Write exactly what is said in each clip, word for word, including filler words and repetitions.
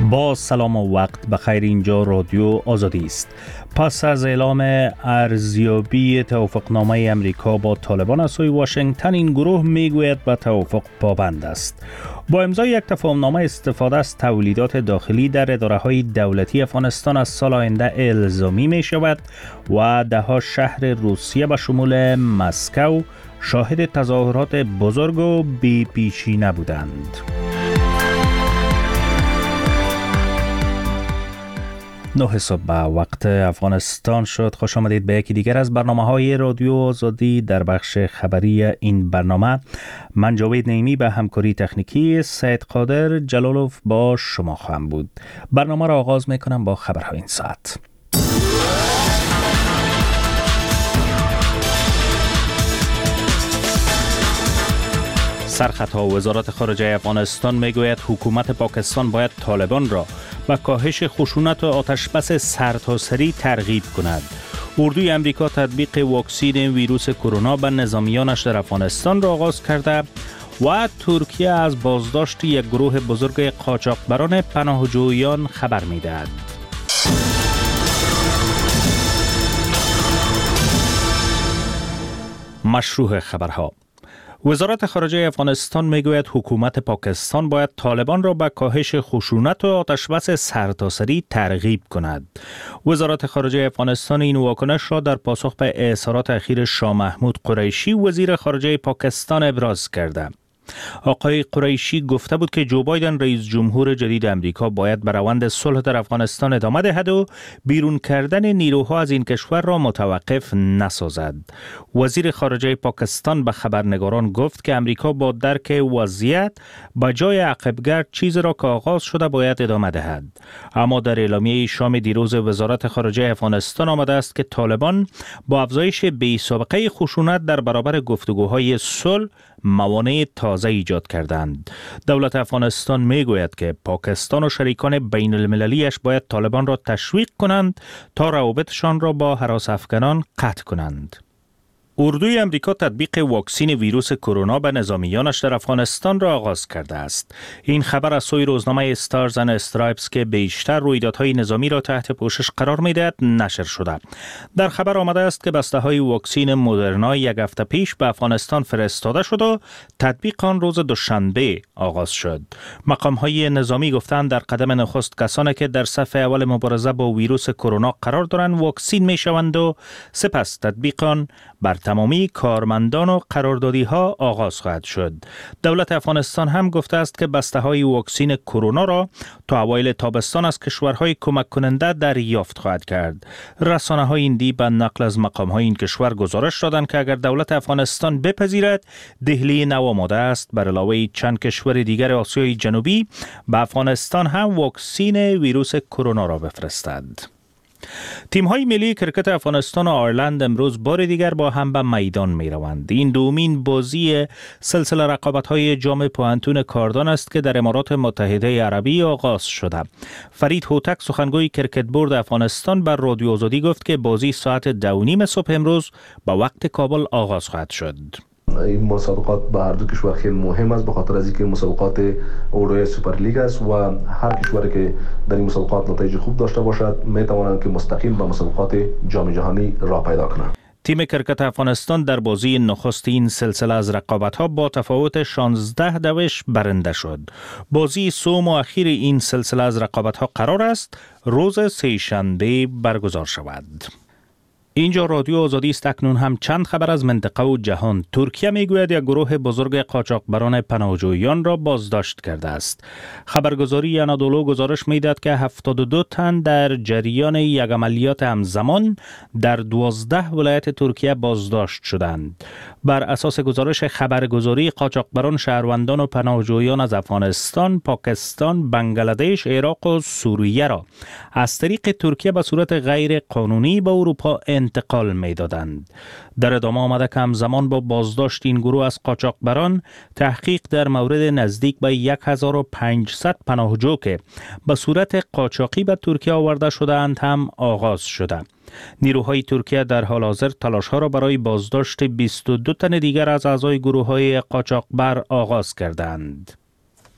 با سلام و وقت بخیر. اینجا رادیو آزادی است. پس از اعلام ارزیابی توافقنامه امریکا با طالبان از سوی واشنگتن، این گروه میگوید به توافق پابند است. با امضای یک تفاهمنامه استفاده از تولیدات داخلی در اداره‌های دولتی افغانستان از سال آینده الزامی می شود و ده ها شهر روسیه به شمول مسکو شاهد تظاهرات بزرگ و بی پیشینه بودند. نه صبح به وقت افغانستان شد. خوش آمدید به یکی دیگر از برنامه‌های رادیو آزادی. در بخش خبری این برنامه من جاوید نعیمی به همکاری تکنیکی سید قادر جلالوف با شما خواهم بود. برنامه را آغاز میکنم با خبرهای این ساعت. سرخطها وزارت خارجه افغانستان میگوید حکومت پاکستان باید طالبان را به کاهش خشونت و آتشبس سرتاسری ترغیب کند. اردوی امریکا تطبیق واکسین ویروس کرونا به نظامیانش در افغانستان را آغاز کرده و ترکیه از بازداشت یک گروه بزرگ قاچاقبران پناهجویان خبر می‌دهد. مشروع خبرها. وزارت خارجه افغانستان میگوید حکومت پاکستان باید طالبان را به کاهش خشونت و آتشبس سرتاسری ترغیب کند. وزارت خارجه افغانستان این واکنش را در پاسخ به اظهارات اخیر شاه محمود قریشی وزیر خارجه پاکستان ابراز کرده. آقای قریشی گفته بود که جو بایدن رئیس جمهور جدید امریکا باید به روند صلح در افغانستان ادامه دهد و بیرون کردن نیروها از این کشور را متوقف نسازد. وزیر خارجه پاکستان به خبرنگاران گفت که امریکا با درک وضعیت به جای عقبگرد چیز را که آغاز شده باید ادامه دهد. اما در اعلامیه شام دیروز وزارت خارجه افغانستان آمده است که طالبان با افزایش بی سابقه خشونت در برابر گفتگوهای صلح موانع تازه ایجاد کردند. دولت افغانستان میگوید که پاکستان و شریکان بین المللیش باید طالبان را تشویق کنند تا روابطشان را با هراس افغانان قطع کنند. اردوی امریکا تطبیق واکسین ویروس کرونا به نظامیانش در افغانستان را آغاز کرده است. این خبر از سوی روزنامه استارز اند استرایپس که بیشتر رویدادهای نظامی را تحت پوشش قرار می‌دهد نشر شده. در خبر آمده است که بسته‌های واکسین مدرنا یک هفته پیش به افغانستان فرستاده شد و تطبیق آن روز دوشنبه آغاز شد. مقام‌های نظامی گفتند در قدم نخست کسانی که در صف اول مبارزه با ویروس کرونا قرار دارند واکسین می‌شوند و سپس تطبیق آن بر تمامی کارمندان و قراردادی ها آغاز خواهد شد. دولت افغانستان هم گفته است که بسته های واکسین کرونا را تا اوایل تابستان از کشورهای کمک کننده دریافت خواهد کرد. رسانه های هندی به نقل از مقام های این کشور گزارش دادند که اگر دولت افغانستان بپذیرد، دهلی نو آماده است بر علاوه چند کشور دیگر آسیای جنوبی به افغانستان هم واکسین ویروس کرونا را بفرستد. تیم‌های ملی کرکت افغانستان و آیرلند امروز بار دیگر با هم به میدان می‌روند. این دومین بازی سلسله رقابت‌های جام پوهنتون کاردان است که در امارات متحده عربی آغاز شده. فرید هوتک سخنگوی کرکت بورد افغانستان بر رادیو آزادی گفت که بازی ساعت دو و نیم صبح امروز با وقت کابل آغاز خواهد شد. این مسابقات به هر دو کشور خیلی مهم است، به خاطر از اینکه مسابقات اروپای سوپر لیگ است و هر کشوری که در این مسابقات نتایج خوب داشته باشد میتوانند که مستقیم به مسابقات جام جهانی راه پیدا کنند. تیم کرکت افغانستان در بازی نخست این سلسله از رقابت‌ها با تفاوت شانزده دوش برنده شد. بازی سوم و اخیر این سلسله از رقابت‌ها قرار است روز سه‌شنبه برگزار شود. اینجا رادیو آزادی است. اکنون هم چند خبر از منطقه و جهان. ترکیه میگوید یک گروه بزرگ قاچاقبران پناهجویان را بازداشت کرده است. خبرگزاری انادولو گزارش میدهد که هفتاد و دو تن در جریان یک عملیات همزمان در دوازده ولایت ترکیه بازداشت شدند. بر اساس گزارش خبرگزاری، قاچاقبران شهروندان و پناهجویان از افغانستان، پاکستان، بنگلادش، عراق و سوریه را از طریق ترکیه به صورت غیر قانونی به اروپا انتقال می دادند. در ادامه آمده که همزمان با بازداشت این گروه از قاچاقبران، تحقیق در مورد نزدیک به هزار و پانصد پناهجو که به صورت قاچاقی به ترکیه آورده شدند هم آغاز شده. نیروهای ترکیه در حال حاضر تلاش‌ها را برای بازداشت بیست و دو تن دیگر از اعضای گروه‌های قاچاقبر آغاز کردند.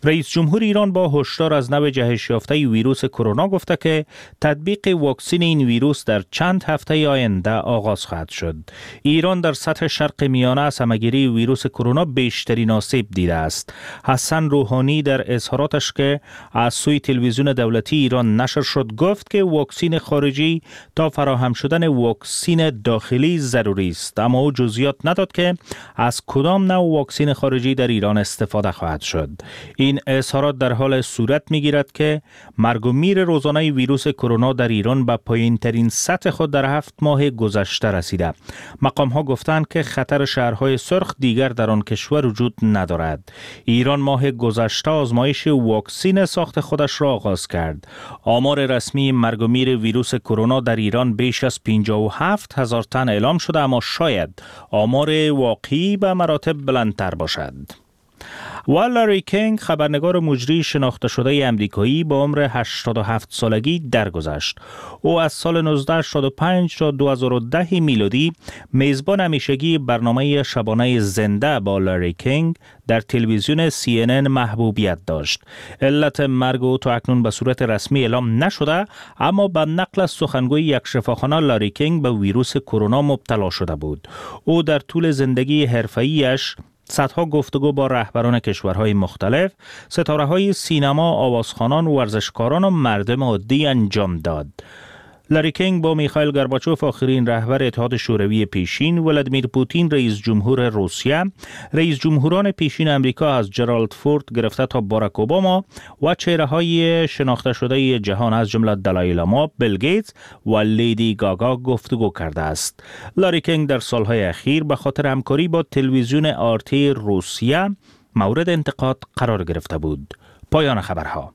رئیس جمهور ایران با هشدار از نوع جهش یافته ویروس کرونا گفته که تطبیق واکسن این ویروس در چند هفته آینده آغاز خواهد شد. ایران در سطح شرق میانه از همه‌گیری ویروس کرونا بیشترین آسیب دیده است. حسن روحانی در اظهاراتش که از سوی تلویزیون دولتی ایران نشر شد گفت که واکسن خارجی تا فراهم شدن واکسن داخلی ضروری است، اما او جزئیات نداد که از کدام نوع واکسن خارجی در ایران استفاده خواهد شد. این اظهارات در حال صورت می‌گیرد که مرگ و میر روزانه ویروس کرونا در ایران به پایین‌ترین سطح خود در هفت ماه گذشته رسیده. مقام‌ها گفتند که خطر شهرهای سرخ دیگر در آن کشور وجود ندارد. ایران ماه گذشته آزمایش واکسن ساخت خودش را آغاز کرد. آمار رسمی مرگ و میر ویروس کرونا در ایران بیش از پنجاه و هفت هزار تن اعلام شده، اما شاید آمار واقعی به مراتب بلندتر باشد. و لاری کینگ، خبرنگار مجری شناخته شده امریکایی با عمر هشتاد و هفت سالگی درگذشت. او از سال نوزده هشتاد و پنج تا دو هزار و ده میلادی میزبان همیشگی برنامه شبانه زنده با لاری کینگ در تلویزیون سی ان ان محبوبیت داشت. علت مرگ او تا اکنون به صورت رسمی اعلام نشده، اما به نقل از سخنگوی یک شفاخانه لاری کینگ به ویروس کرونا مبتلا شده بود. او در طول زندگی حرفه‌ایش صدها گفتگو با رهبران کشورهای مختلف، ستاره‌های سینما، آوازخوانان، ورزشکاران و مردم عادی انجام داد. لاری کینگ با میخائیل گورباچوف، آخرین رهبر اتحاد شوروی پیشین، ولادیمیر پوتین رئیس جمهور روسیه، رئیس جمهوران پیشین امریکا از جرالد فورد گرفته تا باراک اوباما و چهره‌های شناخته شده جهان از جمله دالای لاما، بیل گیتس و لیدی گاگا گفتگو کرده است. لاری کینگ در سالهای اخیر به خاطر همکاری با تلویزیون آرتی روسیه مورد انتقاد قرار گرفته بود. پایان خبرها.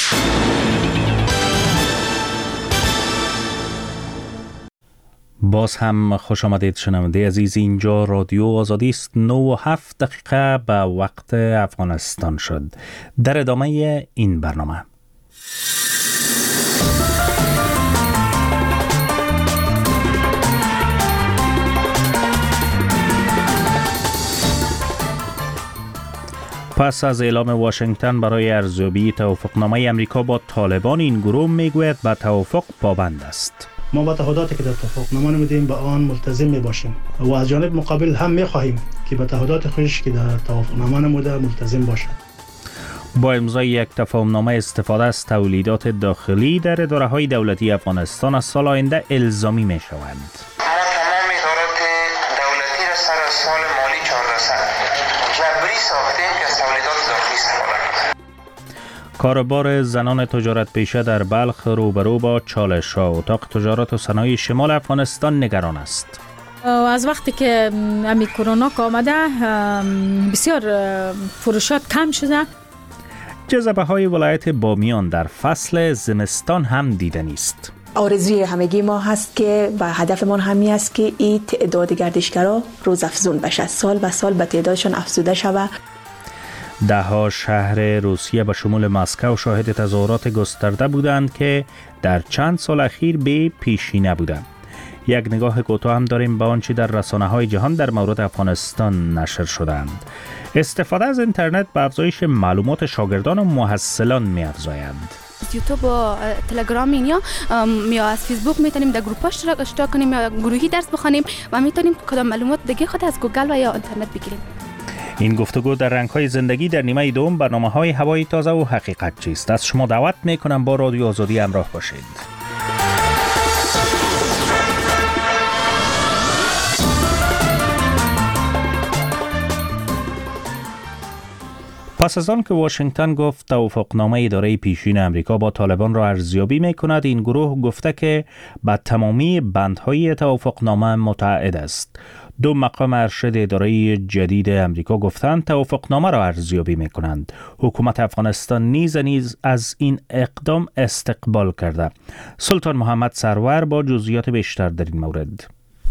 باز هم خوش آمدید شنونده عزیز، اینجا رادیو آزادی است. نه و هفت دقیقه به وقت افغانستان شد. در ادامه این برنامه پس از اعلام واشنگتن برای ارزیابی توافقنامه امریکا با طالبان، این گروه میگوید به توافق پابند است. ما با تعهداتی که در توافقنامه نمودیم به آن ملتزم می باشیم و از جانب مقابل هم می خواهیم که به تعهدات خودش که در توافقنامه نموده ملتزم باشد. با امضای یک تفاهمنامه استفاده از تولیدات داخلی در اداره‌های دولتی افغانستان از سال آینده الزامی می شوند. ما تمام ادارات دولتی را سر از سال مالی چهاردهم جبری ساختیم که از تولیدات داخلی استفاده کنند. کاروبار زنان تجارت پیشه در بلخ روبرو با چالش‌ها. اتاق تجارت و صنایع شمال افغانستان نگران است. از وقتی که امی کرونا آمده بسیار فروشات کم شده. جذبه های ولایت بامیان در فصل زمستان هم دیدنی است. آرزوی همگی ما هست که و هدفمان همی است که این تعداد گردشگرها روز افزون بشه، سال به سال به تعدادشان افزوده شود. ده ها شهر روسیه به شمول مسکو شاهد تظاهرات گسترده بودند که در چند سال اخیر به پیشی نبودند. یک نگاه کوتاه هم داریم به آنچه در رسانه‌های جهان در مورد افغانستان نشر شدند. استفاده از اینترنت به افزایش معلومات شاگردان و محصلان می‌افزاید. یوتیوب و تلگرام اینیا یا از فیسبوک میتونیم در گروپ اشتراک اشتراک کنیم یا گروهی درس بخونیم و میتونیم کدام معلومات دیگه خود از گوگل و یا اینترنت بگیریم. این گفتگو در رنگ‌های زندگی در نیمه دوم برنامه‌های هوای تازه و حقیقت چیست. از شما دعوت می‌کنم با رادیو آزادی همراه باشید. پس از آن که واشنگتن گفت توافقنامه اداره پیشین امریکا با طالبان را ارزیابی می‌کند، این گروه گفته که به تمامی بندهای توافقنامه متعهد است. دو مقام ارشد اداره جدید امریکا گفتند توافقنامه را ارزیابی می‌کنند. حکومت افغانستان نیز نیز از این اقدام استقبال کرده. سلطان محمد سرور با جزئیات بیشتر در این مورد.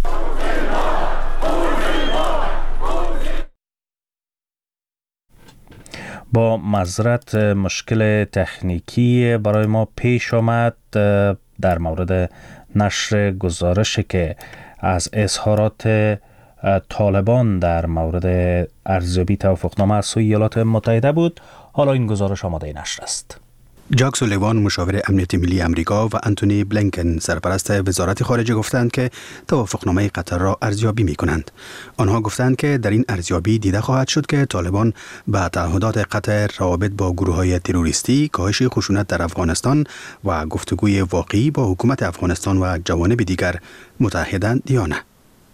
با معذرت مشکل تکنیکی برای ما پیش آمد در مورد نشر گزارشی که از اظهارات طالبان در مورد ارزیابی توافقنامه از سوی ایالات متحده بود. حالا این گزارش آماده نشر است. جاک سولیوان مشاور امنیت ملی امریکا و انتونی بلینکن سرپرست وزارت خارجه گفتند که توافقنامه قطر را ارزیابی می کنند. آنها گفتند که در این ارزیابی دیده خواهد شد که طالبان به تعهدات قطر روابط با گروه‌های تروریستی، کاهش خشونت در افغانستان و گفتگوی واقعی با حکومت افغانستان و جوانب دیگر متحدند یا نه.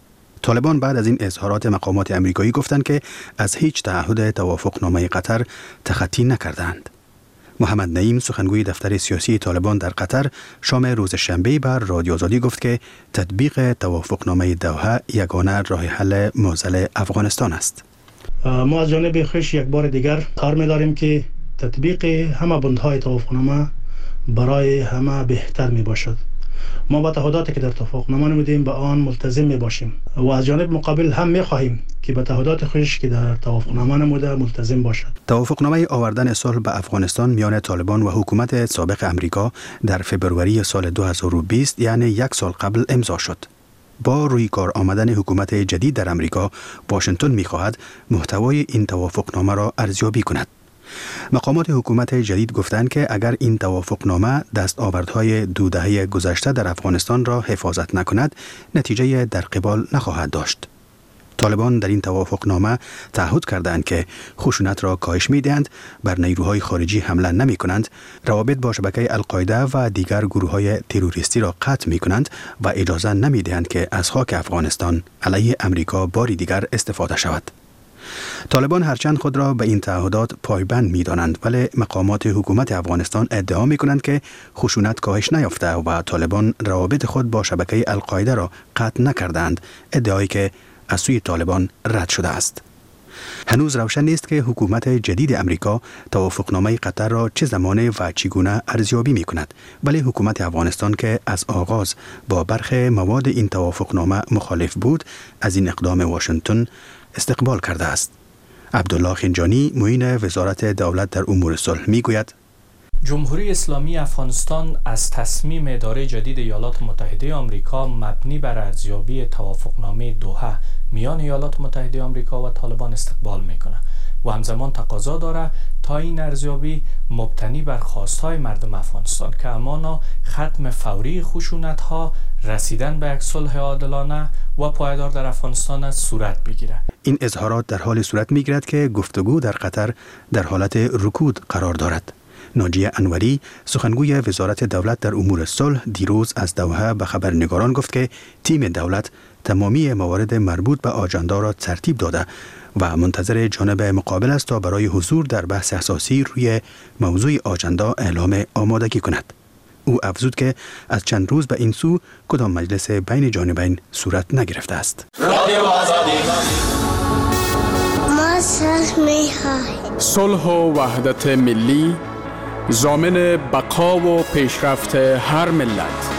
طالبان بعد از این اظهارات مقامات امریکایی گفتند که از هیچ تعهد توافقنامه قطر تخطی نکردند. محمد نعیم سخنگوی دفتر سیاسی طالبان در قطر شام روز شنبه بر رادیو آزادی گفت که تطبیق توافقنامه دوحه یگانه راه حل معضل افغانستان است. ما از جانب خویش یک بار دیگر کار می‌داریم که تطبیق همه بندهای توافقنامه برای همه بهتر می باشد. ما با تعهداتی که در توافقنامه نمودیم به آن ملتزم می باشیم و از جانب مقابل هم می خواهیم که به تعهدات خویش که در توافقنامه نموده ملتزم باشد. توافقنامه آوردن صلح به افغانستان میان طالبان و حکومت سابق امریکا در فبروری سال دو هزار و بیست یعنی یک سال قبل امضا شد. با روی کار آمدن حکومت جدید در امریکا، واشنگتن می‌خواهد محتوای این توافقنامه را ارزیابی کند. مقامات حکومت جدید گفتند که اگر این توافقنامه دستاوردهای دو دهه گذشته در افغانستان را حفاظت نکند، نتیجه در قبال نخواهد داشت. طالبان در این توافقنامه تعهد کردند که خشونت را کاهش می‌دهند، بر نیروهای خارجی حمله نمی‌کنند، روابط با شبکه القاعده و دیگر گروه‌های تروریستی را قطع می‌کنند و اجازه نمی‌دهند که از خاک افغانستان علیه امریکا باری دیگر استفاده شود. طالبان هرچند خود را به این تعهدات پایبند می‌دانند، ولی مقامات حکومت افغانستان ادعا می‌کنند که خشونت کاهش نیافته و طالبان روابط خود با شبکه القاعده را قطع نکردند، ادعایی که از سوی طالبان رد شده است. هنوز روشن نیست که حکومت جدید امریکا توافقنامه قطر را چه زمانه و چگونه ارزیابی می‌کند، ولی حکومت افغانستان که از آغاز با برخی مواد این توافقنامه مخالف بود، از این اقدام واشنگتن استقبال کرده است. عبدالله خنجانی معین وزارت دولت در امور صلح میگوید جمهوری اسلامی افغانستان از تصمیم اداره جدید ایالات متحده آمریکا مبنی بر ارزیابی توافقنامه دوحه میان ایالات متحده آمریکا و طالبان استقبال میکنه و همزمان تقاضا داره تا این ارزیابی مبتنی بر خواستهای مردم افغانستان که همانا ختم فوری خشونت‌ها، رسیدن به یک صلح عادلانه و پایدار در افغانستان از صورت بگیره. این اظهارات در حال صورت میگیرد که گفتگو در قطر در حالت رکود قرار دارد. ناجیه انوری سخنگوی وزارت دولت در امور صلح دیروز از دوحه به خبرنگاران گفت که تیم دولت تمامی موارد مربوط به آجندا را ترتیب داده و منتظر جانب مقابل است تا برای حضور در بحث اساسی روی موضوع آجندا اعلام آمادگی کند. او افزود که از چند روز به این سو کدام مجلس بین جانبین صورت نگرفته است. ما صلح می‌خواهیم. صلح و وحدت ملی ضامن بقا و پیشرفت هر ملت.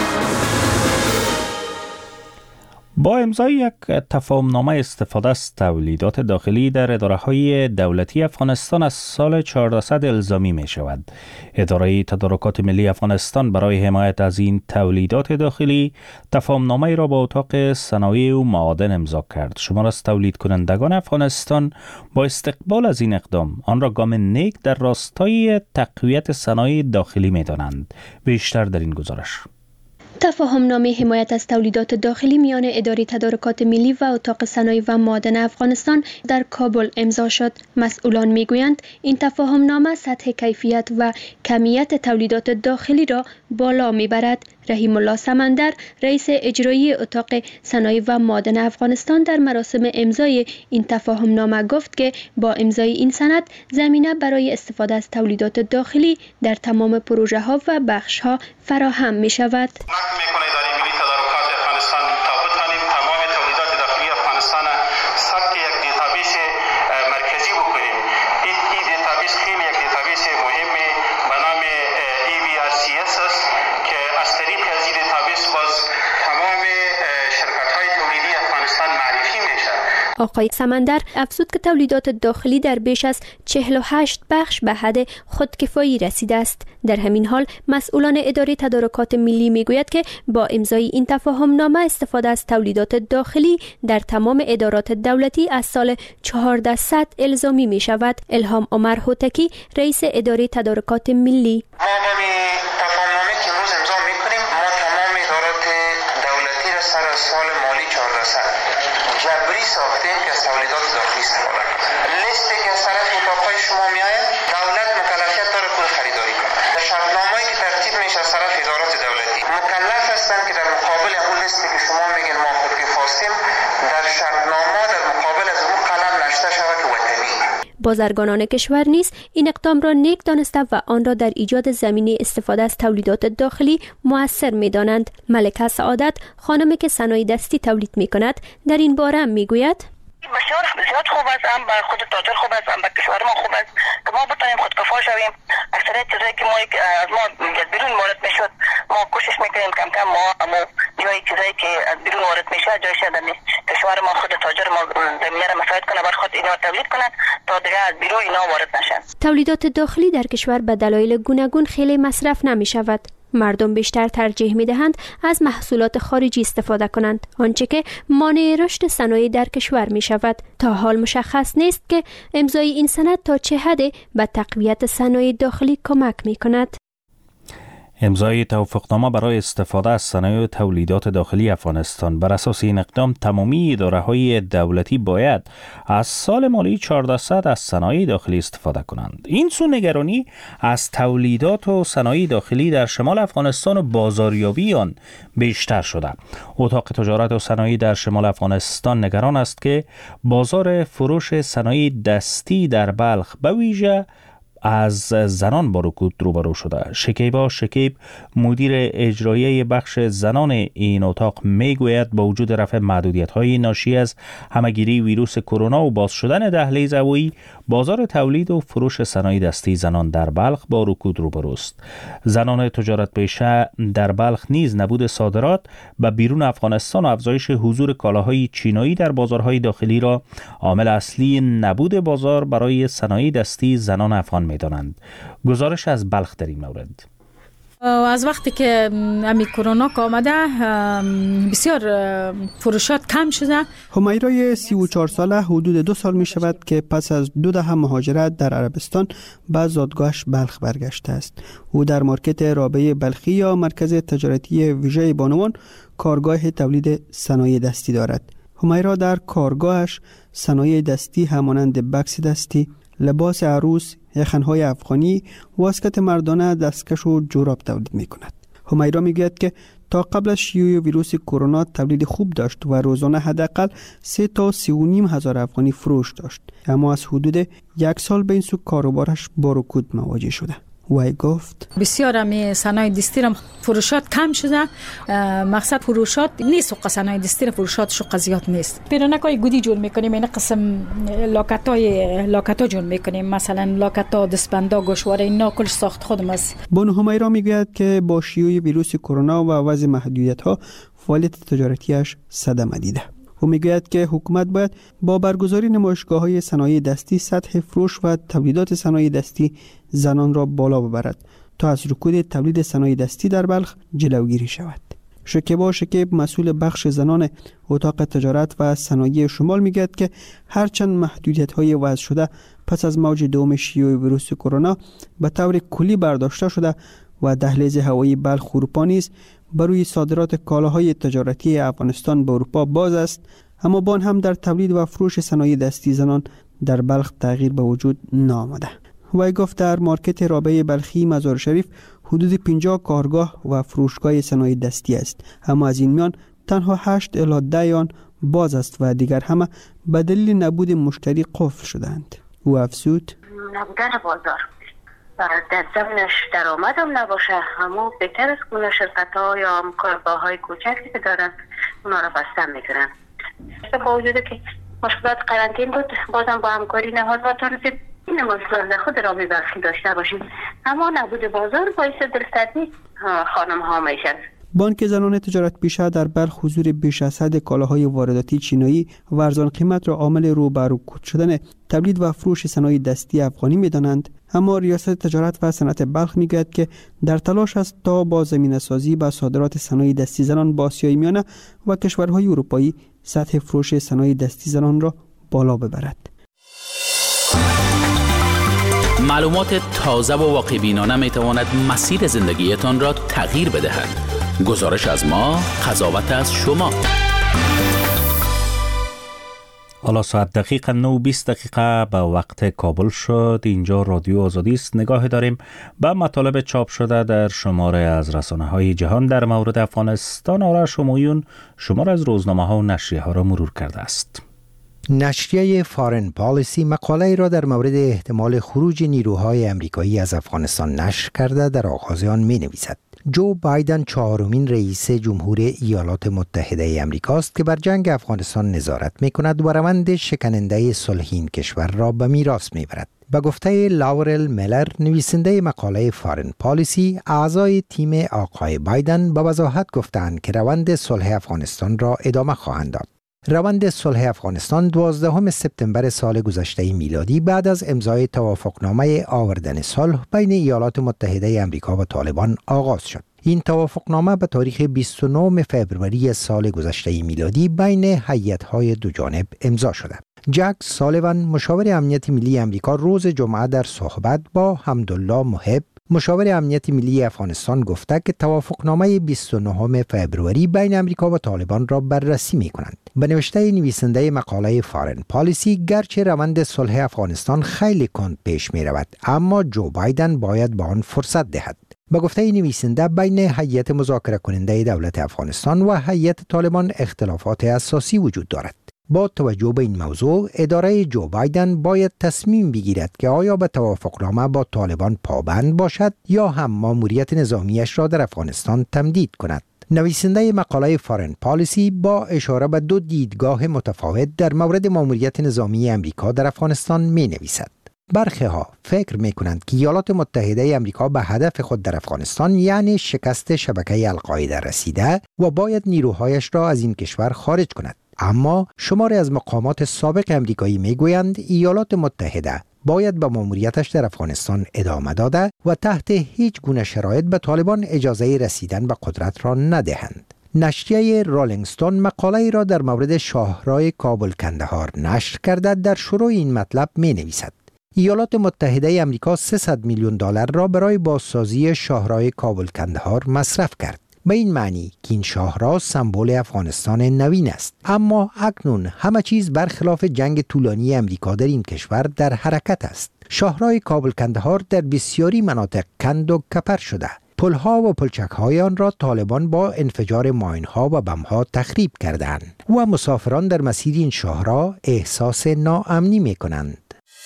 با امضای یک تفاهمنامه استفاده از تولیدات داخلی در اداره‌های دولتی افغانستان از سال چهاردهصد الزامی می شود. اداره تدارکات ملی افغانستان برای حمایت از این تولیدات داخلی تفاهمنامه را با اتاق صنایع و معادن امضا کرد. شمار از تولید کنندگان افغانستان با استقبال از این اقدام آن را گام نیک در راستای تقویت صنایع داخلی می دانند. بیشتر در این گزارش. تفاهمنامه حمایت از تولیدات داخلی میان اداره تدارکات ملی و اتاق صنایع و معادن افغانستان در کابل امضا شد. مسئولان میگویند این تفاهمنامه سطح کیفیت و کمیت تولیدات داخلی را بالا میبرد. رحیم الله سمندر رئیس اجرایی اتاق صنایع و معادن افغانستان در مراسم امضای این تفاهمنامه گفت که با امضای این سند زمینه برای استفاده از تولیدات داخلی در تمام پروژه ها و بخش ها فراهم می شود. آقای سمندر افزود که تولیدات داخلی در بیش از چهل و هشت بخش به حد خودکفایی رسیده است. در همین حال مسئولان اداره تدارکات ملی میگوید که با امضای این تفاهم نامه استفاده از تولیدات داخلی در تمام ادارات دولتی از سال چهارصد الزامی می شود. الهام عمر هوتکی رئیس اداره تدارکات ملی: ما تفاهم نامه که امروز امضا میکنیم، ما تمام ادارات دولتی را سر سال مالی چهارصد جبری ساختیم که از تولیدات داخلی استفاده کنند. لیستی که از طرف اتاقهای شما میآید، دولت مکلفیت داره پول خریداری کنه. در شرطنامه‌ای که ترتیب میشه از طرف ادارات دولتی مکلف هستند که در مقابل اون لیستی که شما میگین ما خودی خواستیم، در شرطنامه در مقابل از اون قلم نشته شود که وطنی. بازرگانان کشور نیز این اقدام را نیک دانسته و آن را در ایجاد زمینه استفاده از تولیدات داخلی مؤثر می‌دانند. ملکه سعادت، خانمی که صنایع دستی تولید می‌کند، در این باره هم می‌گوید: بسیار زیاد خوب است، هم بر خود تاجر خوب است، هم بر کشور ما خوب است که ما بتوانیم خودکفا شویم. اکثریت چیزایی که ما از ما از بیرون وارد میشد، ما کوشش میکنیم کم کم ما اما جای چیزایی که از بیرون وارد میشه جایش در کشور ما خود تاجر ما زمینه را مساعد کنه بر خود اینا تولید کنند تا دیگه از بیرون اینا وارد نشن. تولیدات داخلی در کشور به دلایل گوناگون خیلی مصرف نمی شود. مردم بیشتر ترجیح می دهند از محصولات خارجی استفاده کنند، آنچه که مانع رشد صنایع در کشور می شود. تا حال مشخص نیست که امضای این سند تا چه حد به تقویت صنایع داخلی کمک می کند. امضای توافقنامه برای استفاده از صنایع و تولیدات داخلی افغانستان. بر اساس این اقدام تمامی اداره‌های دولتی باید از سال مالی چهارصد از صنایع داخلی استفاده کنند. این سو نگرانی از تولیدات و صنایع داخلی در شمال افغانستان و بازاریابی آن بیشتر شده. اتاق تجارت و صنایع در شمال افغانستان نگران است که بازار فروش صنایع دستی در بلخ به ویژه از زنان با رکود روبرو شده. شکیبا شکیب، مدیر اجرایی بخش زنان این اتاق، میگوید با وجود رفع محدودیت‌های ناشی از همه‌گیری ویروس کرونا و باز شدن دهلیز هوایی، بازار تولید و فروش صنایع دستی زنان در بلخ با رکود روبرو است. زنان تجارت پیشه در بلخ نیز نبود صادرات به بیرون افغانستان و افزایش حضور کالاهای چینایی در بازارهای داخلی را عامل اصلی نبود بازار برای صنایع دستی زنان افغان می‌دانند. گزارش از بلخ در این مورد: از وقتی که امی کرونا آمده بسیار فروشات کم شده. همیرای سی و چهار ساله حدود دو سال می شود که پس از دو دهه مهاجرت در عربستان به زادگاهش بلخ برگشته است. او در مارکت رابعه بلخی یا مرکز تجارتی ویژه بانوان کارگاه تولید صنایع دستی دارد. همیرا در کارگاهش صنایع دستی همانند بکس دستی، لباس عروس، یخن‌های افغانی، واسکت مردانه، دستکش و جوراب تولید می کند. همیرا می گوید که تا قبل از شیوع ویروس کرونا تولید خوب داشت و روزانه حداقل سه تا سی و نیم هزار افغانی فروش داشت، اما از حدود یک سال به این سو کاروبارش با رکود مواجه شده. وی گفت بسیار می صنایع دستی را فروشات کم شده. مقصد فروشات نیست، و صنایع دستی را فروشاتش زیاد نیست. پیرنکای گودی جور میکنیم، این قسم لاکتای لاکتا جور میکنیم، مثلا لاکتا، دستبندا، گوشواره، اینا کلش ساخت خودم است. بانو همیرا میگوید که با شیوع ویروس کرونا و وضع محدودیت ها فعالیت تجارتیش صدمه دیده. او میگوید که حکومت باید با برگزاری نمایشگاه‌های صنایع دستی سطح فروش و تولیدات صنایع دستی زنان را بالا ببرد تا از رکود تولید صنایع دستی در بلخ جلوگیری شود. شکیبا شکیب، مسئول بخش زنان اتاق تجارت و صنایع شمال، میگوید که هرچند محدودیت‌های وضع شده پس از موج دوم شیوع ویروس کرونا به طور کلی برداشته شده و دهلیز هوایی بلخ اروپا نیز بروی صادرات کالاهای تجارتی افغانستان به اروپا باز است، اما بان هم در تولید و فروش صنایع دستی زنان در بلخ تغییر به وجود نآمده. وی گفت در مارکت رابعه بلخی مزار شریف حدود پنجاه کارگاه و فروشگاه صنایع دستی است، اما از این میان تنها هشت الی ده آن باز است و دیگر همه به دلیل نبود مشتری قفل شدند. او افزود: نبودن بازار در زمینش درآمد هم نباشه، اما بهتر از کنه شرکت ها یا کارگاه های کوچکی که دارن اونا را بسته میکنن. با وجود که مشکلات قرنطین بود، بازم با همکاری نهادها تا رسید این مشکلات خود را ببخشی داشته باشیم، اما نبود بازار باعث دلسردی خانم ها میشن. بانک زنان تجارت پیشه در بلخ حضور بیش از حد کالاهای وارداتی چینایی و ارزان قیمت را عامل رو بر رکود شدن تولید و فروش صنایع دستی افغانی می‌دانند. اما ریاست تجارت و صنعت بلخ میگوید که در تلاش است تا با زمینه‌سازی و صادرات صنایع دستی زنان با آسیای میانه و کشورهای اروپایی سطح فروش صنایع دستی زنان را بالا ببرد. معلومات تازه و واقع بینانه می تواند مسیر زندگیتان را تغییر بدهد. گزارش از ما، قضاوت از شما. حالا ساعت دقیقه نه و بیست دقیقه به وقت کابل شد. اینجا رادیو آزادی است. نگاه داریم به مطالب چاپ شده در شماره از رسانه های جهان در مورد افغانستان. آرش همایون شماره از روزنامه ها و نشریه ها را مرور کرده است. نشریه فارن پالیسی مقاله را در مورد احتمال خروج نیروهای امریکایی از افغانستان نشر کرده در آغاز آن می نویسد: جو بایدن چهارمین رئیس جمهور ایالات متحده امریکاست که بر جنگ افغانستان نظارت می کند و روند شکننده صلح این کشور را به میراث می برد. به گفته لاورل میلر، نویسنده مقاله فارن پالیسی، اعضای تیم آقای بایدن به وضاحت گفتند که روند صلح افغانستان را ادامه خواهند داد. روند صلح افغانستان دوازدهم سپتامبر سال گذشته میلادی بعد از امضای توافقنامه آوردن صلح بین ایالات متحده آمریکا و طالبان آغاز شد. این توافقنامه به تاریخ بیست و نهم فوریه سال گذشته میلادی بین هیئت‌های دو جانب امضا شده. جک سالیوان، مشاور امنیت ملی آمریکا، روز جمعه در صحبت با حمدالله محب، مشاور امنیت ملی افغانستان، گفته که توافقنامه بیست و نهم فوریه بین آمریکا و طالبان را بررسی می کنند. به نوشته نویسنده مقاله فارن پالیسی، گرچه روند صلح افغانستان خیلی کند پیش می رود، اما جو بایدن باید به آن فرصت دهد. به گفته نویسنده، بین هیئت مذاکره کننده دولت افغانستان و هیئت طالبان اختلافات اساسی وجود دارد. با توجه به این موضوع، اداره جو بایدن باید تصمیم بگیرد که آیا به توافقنامه با طالبان پابند باشد یا هم ماموریت نظامیش را در افغانستان تمدید کند. نویسنده مقاله فارن پالیسی با اشاره به دو دیدگاه متفاوت در مورد ماموریت نظامی امریکا در افغانستان می نویسد. برخی ها فکر می کنند که ایالات متحده آمریکا به هدف خود در افغانستان، یعنی شکست شبکه القاعده، رسیده و باید نیروهایش را از این کشور خارج کند. اما شماری از مقامات سابق امریکایی می گویند ایالات متحده باید به ماموریتش در افغانستان ادامه داده و تحت هیچ گونه شرایط به طالبان اجازه رسیدن به قدرت را ندهند. نشریه رولینگ استون مقاله را در مورد شاهراه کابل کندهار نشر کرده. در شروع این مطلب می نویسد: ایالات متحده آمریکا سیصد میلیون دلار را برای بازسازی شاهراه کابل کندهار مصرف کرد. به این معنی که این شاهراه سمبل افغانستان نوین است. اما اکنون همه چیز برخلاف جنگ طولانی امریکا در این کشور در حرکت است. شاهراه کابل کندهار در بسیاری مناطق کند و کپر شده. پلها و پلچک‌های آن را طالبان با انفجار ماین‌ها و بم‌ها تخریب کردند و مسافران در مسیر این شاهراه احساس ناامنی می‌کنند.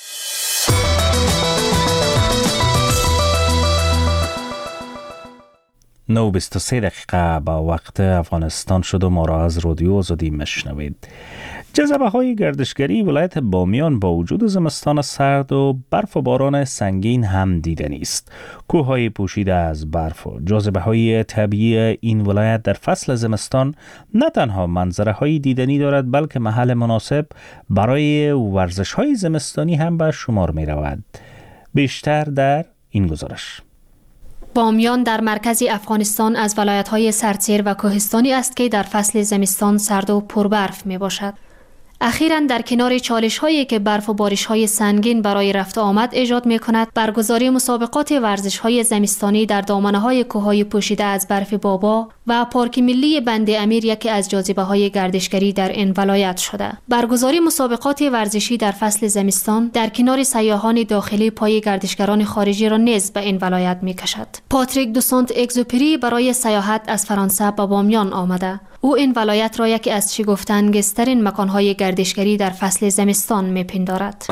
نه و بیست و سه دقیقه با وقت افغانستان شد و ما را از رادیو آزادی مشنوید. جذبه های گردشگری ولایت بامیان با وجود زمستان سرد و برف و باران سنگین هم دیدنی است. کوههای پوشیده از برف و جاذبه های طبیعی این ولایت در فصل زمستان نه تنها منظره های دیدنی دارد، بلکه محل مناسب برای ورزش های زمستانی هم به شمار می رود. بیشتر در این گزارش. بامیان در مرکز افغانستان از ولایت‌های سردسیر و کوهستانی است که در فصل زمستان سرد و پربرف میباشد. اخیراً در کنار چالش‌هایی که برف و بارش‌های سنگین برای رفت و آمد ایجاد می‌کند، برگزاری مسابقات ورزش‌های زمستانی در دامنه‌های کوه‌های پوشیده از برف بابا و پارک ملی بند امیر یکی از جاذبه‌های گردشگری در این ولایت شده. برگزاری مسابقات ورزشی در فصل زمستان در کنار سیاحان داخلی پای گردشگران خارجی را نیز به این ولایت می‌کشد. پاتریک دو سانت اگزوپری برای سیاحت از فرانسه به بامیان آمده. او این ولایت را یکی از شگفت‌انگیزترین مکان‌های گردشگری در فصل زمستان می‌پندارد.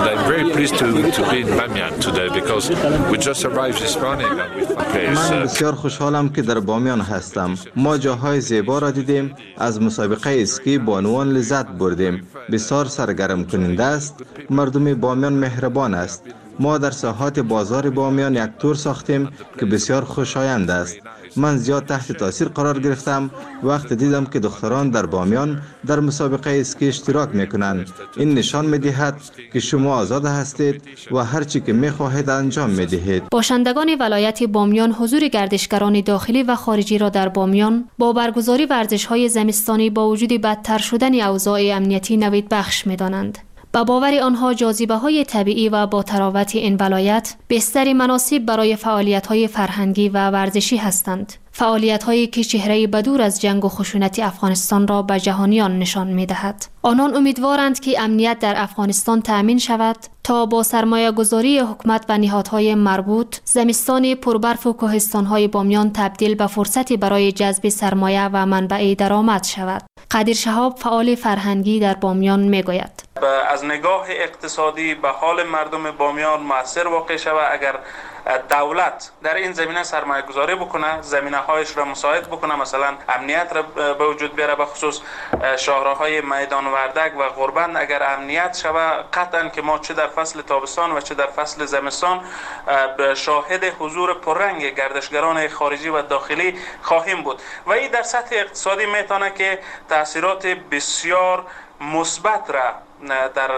من بسیار خوشحالم که در بامیان هستم. ما جاهای زیبا را دیدیم، از مسابقه اسکی بانوان لذت بردیم. بسیار سرگرم کننده است. مردم بامیان مهربان است. ما در ساحات بازار بامیان یک تور ساختیم که بسیار خوشایند است. من زیاد تحت تاثیر قرار گرفتم وقت دیدم که دختران در بامیان در مسابقه اسکی اشتراک میکنند. این نشان میدهد که شما آزاد هستید و هر چی که میخواهید انجام میدهید. باشندگان ولایت بامیان حضور گردشگران داخلی و خارجی را در بامیان با برگزاری ورزش‌های زمستانی با وجود بدتر شدن اوضاع امنیتی نوید بخش می‌دانند. با باور آنها جاذبه‌های طبیعی و با تراوت این ولایت بستر مناسب برای فعالیت‌های فرهنگی و ورزشی هستند. فعالیت‌هایی که چهره بدور از جنگ و خشونت افغانستان را به جهانیان نشان می‌دهد. آنان امیدوارند که امنیت در افغانستان تأمین شود تا با سرمایه گذاری حکومت و نهادهای مربوط زمستان پربرف و کوهستان‌های بامیان تبدیل به فرصتی برای جذب سرمایه و منبع درآمد شود. قدیر شهاب فعال فرهنگی در بامیان می‌گوید: از نگاه اقتصادی به حال مردم بامیان مؤثر واقع شود اگر دولت در این زمینه سرمایه گذاری بکنه، زمینه هایش را مساعد بکنه، مثلا امنیت را به وجود بیاره، به خصوص شاهراهای میدان وردک و غربند اگر امنیت شود قطعا که ما چه در فصل تابستان و چه در فصل زمستان شاهد حضور پررنگ گردشگران خارجی و داخلی خواهیم بود و این در سطح اقتصادی میتونه که تاثیرات بسیار مثبت را در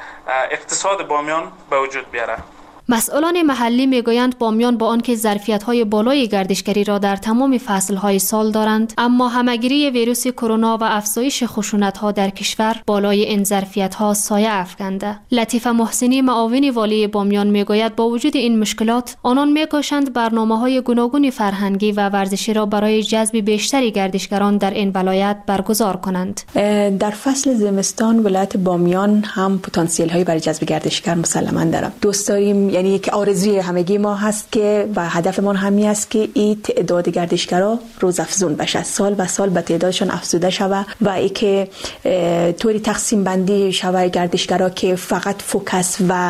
اقتصاد بامیان به وجود بیاره. مسئولان محلی میگویند بامیان با آنکه ظرفیت‌های بالای گردشگری را در تمام فصل‌های سال دارند، اما همه‌گیری ویروس کرونا و افزایش خشونت‌ها در کشور بالای این ظرفیت‌ها سایه افکنده. لطیفه محسنی معاون والی بامیان میگوید با وجود این مشکلات آنان میکوشند برنامه‌های گوناگون فرهنگی و ورزشی را برای جذب بیشتری گردشگران در این ولایت برگزار کنند. در فصل زمستان ولایت بامیان هم پتانسیل‌هایی برای جذب گردشگر مسلماً دارد. دوست داریم، یعنی یک آرزوی همگی ما هست که و هدفمان همی است که این تعداد گردشگرا روز افزون بشه، سال به سال به تعدادشان افزوده شوه و ای که طوری تقسیم بندی شوه گردشگرا که فقط فوکس و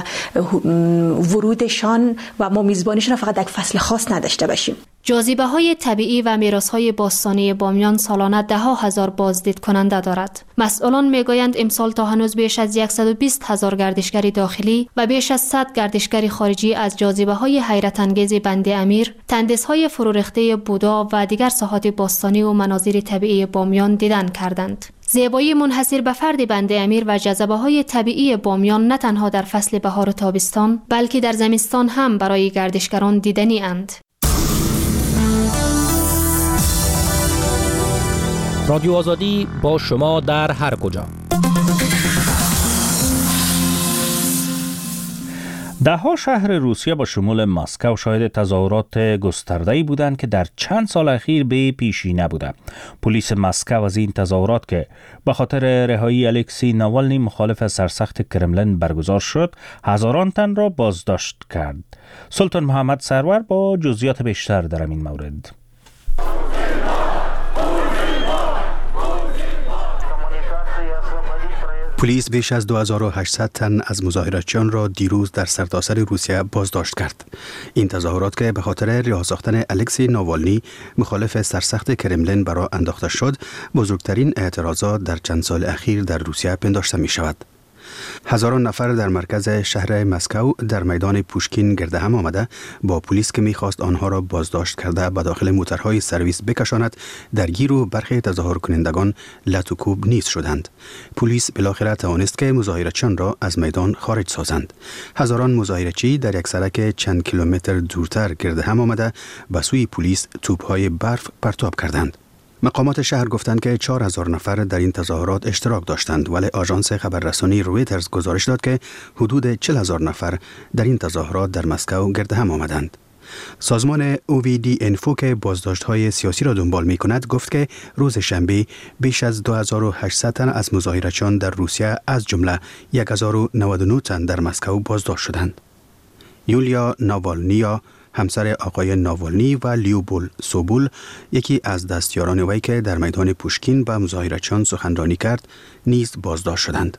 ورودشان و ما میزبانیشان فقط در فصل خاص نداشته باشیم. جاذبه‌های طبیعی و میراث‌های باستانی بامیان سالانه ده ها هزار بازدید کننده دارد. مسئولان میگویند امسال تا هنوز بیش از صد و بیست هزار گردشگر داخلی و بیش از صد گردشگر خارجی از جاذبه‌های حیرت انگیز بند امیر، تندس‌های فرورخته بودا و دیگر ساحات باستانی و مناظر طبیعی بامیان دیدن کردند. زیبایی منحصر به فرد بند امیر و جاذبه‌های طبیعی بامیان نه تنها در فصل بهار و تابستان بلکه در زمستان هم برای گردشگران دیدنی اند. رادیو آزادی با شما در هر کجا. ده ها شهر روسیه با شمول مسکو شاهد تظاهرات گسترده‌ای بودند که در چند سال اخیر به پیشی نبوده. پلیس مسکو از این تظاهرات که به خاطر رهایی الکسی ناوالنی مخالف سرسخت کرملین برگزار شد، هزاران تن را بازداشت کرد. سلطان محمد سرور با جزئیات بیشتر در این مورد. پلیس بیش از دو هزار و هشتصد تن از مظاهراتچیان را دیروز در سرتاسر روسیه بازداشت کرد. این تظاهرات که به خاطر رها ساختن الکسی ناوالنی مخالف سرسخت کرملین برآ انداخته شد، بزرگترین اعتراضات در چند سال اخیر در روسیه پنداشته می شود. هزاران نفر در مرکز شهر مسکو در میدان پوشکین گرد هم آمده با پلیس که می‌خواست آنها را بازداشت کرده به داخل موترهای سرویس بکشاند درگیر و برخی تظاهر کنندگان لط و کوب نیز شدند. پلیس بالاخره توانست که مظاهرچیان را از میدان خارج سازند. هزاران مظاهرچی در یک سرک چند کیلومتر دورتر گرد هم آمده به سوی پلیس توپ‌های برف پرتاب کردند. مقامات شهر گفتند که چهار هزار نفر در این تظاهرات اشتراک داشتند، ولی آژانس خبررسانی رویترز گزارش داد که حدود چهل هزار نفر در این تظاهرات در مسکو گرد هم آمدند. سازمان او وی دی انفو که بازداشت‌های سیاسی را دنبال می‌کند گفت که روز شنبه بیش از دو هزار و هشتصد تن از مظاهرچیان در روسیه از جمله هزار و نود و نه تن در مسکو بازداشت شدند. یولیا ناوالنیا همسر آقای ناوالنی و لیوبول سوبول، یکی از دستیاران وی که در میدان پوشکین با مظاهرچیان سخنرانی کرد، نیز بازداشت شدند.